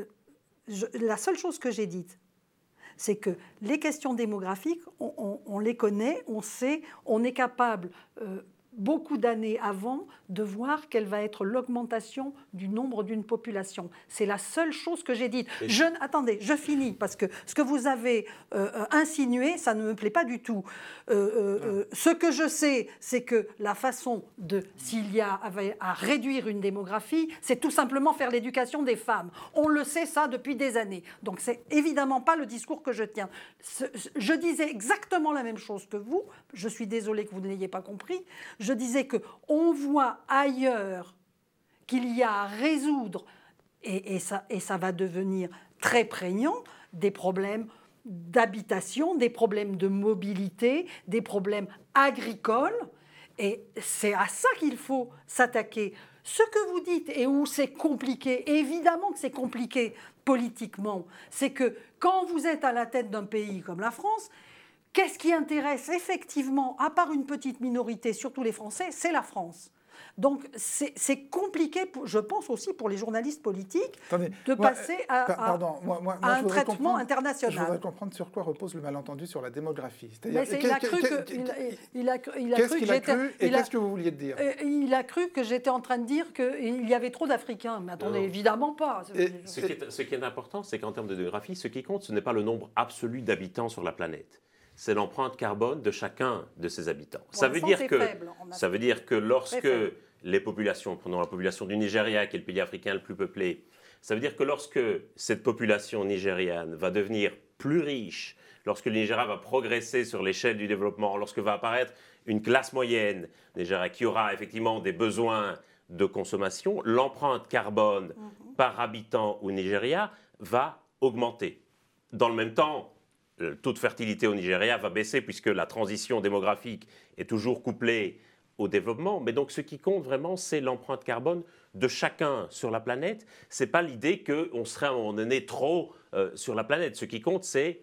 Speaker 2: Je, la seule chose que j'ai dite, c'est que les questions démographiques, on, on, on les connaît, on sait, on est capable, euh, beaucoup d'années avant, de voir quelle va être l'augmentation du nombre d'une population. C'est la seule chose que j'ai dite. Je, attendez, je finis, parce que ce que vous avez euh, insinué, ça ne me plaît pas du tout. Euh, euh, ce que je sais, c'est que la façon de, s'il y a à réduire une démographie, c'est tout simplement faire l'éducation des femmes. On le sait, ça, depuis des années. Donc, c'est évidemment pas le discours que je tiens. Ce, je disais exactement la même chose que vous. Je suis désolée que vous ne l'ayez pas compris. Je disais qu'on voit ailleurs qu'il y a à résoudre, et, et, ça, et ça va devenir très prégnant, des problèmes d'habitation, des problèmes de mobilité, des problèmes agricoles, et c'est à ça qu'il faut s'attaquer. Ce que vous dites, et où c'est compliqué, évidemment que c'est compliqué politiquement, c'est que quand vous êtes à la tête d'un pays comme la France, qu'est-ce qui intéresse effectivement, à part une petite minorité, surtout les Français, c'est la France. Donc c'est compliqué, pour, je pense aussi pour les journalistes politiques, Attendez, de moi, passer à,
Speaker 1: pardon, moi, moi,
Speaker 2: à
Speaker 1: moi,
Speaker 2: un traitement international.
Speaker 1: Je voudrais comprendre sur quoi repose le malentendu sur la démographie.
Speaker 2: Il a cru que...
Speaker 1: Qu'est-ce qu'il a cru et qu'est-ce que vous vouliez dire?
Speaker 2: Il a cru que j'étais en train de dire qu'il y avait trop d'Africains. Mais attendez, non. Évidemment pas.
Speaker 5: Et ce, qui est, ce qui est important, c'est qu'en termes de démographie, ce qui compte, ce n'est pas le nombre absolu d'habitants sur la planète. C'est l'empreinte carbone de chacun de ses habitants. Pour ça, veut dire que, ça veut dire que lorsque les populations, prenons la population du Nigeria, qui est le pays africain le plus peuplé, ça veut dire que lorsque cette population nigériane va devenir plus riche, lorsque le Nigeria va progresser sur l'échelle du développement, lorsque va apparaître une classe moyenne Nigeria qui aura effectivement des besoins de consommation, l'empreinte carbone mmh. par habitant au Nigeria va augmenter. Dans le même temps, le taux de fertilité au Nigeria va baisser puisque la transition démographique est toujours couplée au développement. Mais donc ce qui compte vraiment, c'est l'empreinte carbone de chacun sur la planète. Ce n'est pas l'idée qu'on serait à un moment donné trop euh, sur la planète. Ce qui compte, c'est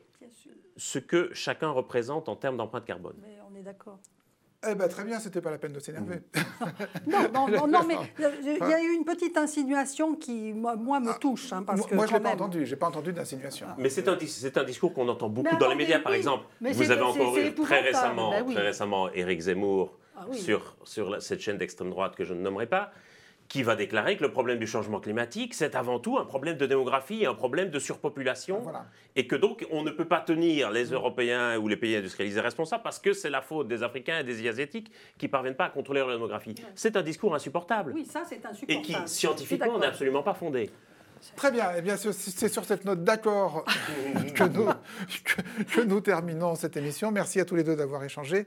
Speaker 5: ce que chacun représente en termes d'empreinte carbone.
Speaker 2: Mais on est d'accord.
Speaker 1: Eh ben, très bien, c'était pas la peine de s'énerver.
Speaker 2: non, non, non, non, mais il y a eu une petite insinuation qui, moi, moi me touche. Hein, parce
Speaker 1: moi,
Speaker 2: que
Speaker 1: moi je ne l'ai
Speaker 2: même...
Speaker 1: pas entendu, j'ai pas entendu d'insinuation.
Speaker 5: Mais c'est un, un discours qu'on entend beaucoup
Speaker 2: mais
Speaker 5: dans
Speaker 2: attendez,
Speaker 5: les médias,
Speaker 2: oui,
Speaker 5: par exemple. Vous avez encore eu très récemment, ben oui. très récemment Éric Zemmour ah, oui. sur, sur la, cette chaîne d'extrême droite que je ne nommerai pas, qui va déclarer que le problème du changement climatique, c'est avant tout un problème de démographie, un problème de surpopulation, ah, voilà. et que donc on ne peut pas tenir les Européens ou les pays industrialisés responsables parce que c'est la faute des Africains et des Asiatiques qui ne parviennent pas à contrôler leur démographie. Ouais. C'est un discours insupportable.
Speaker 2: Oui, ça c'est insupportable.
Speaker 5: Et qui, scientifiquement, n'est absolument pas fondé.
Speaker 1: Très bien, eh bien c'est sur cette note d'accord que, nous, que, que nous terminons cette émission. Merci à tous les deux d'avoir échangé.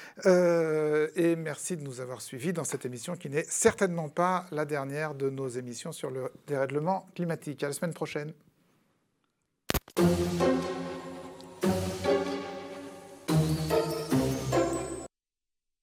Speaker 1: Euh, et merci de nous avoir suivis dans cette émission qui n'est certainement pas la dernière de nos émissions sur le dérèglement climatique. À la semaine prochaine. Merci.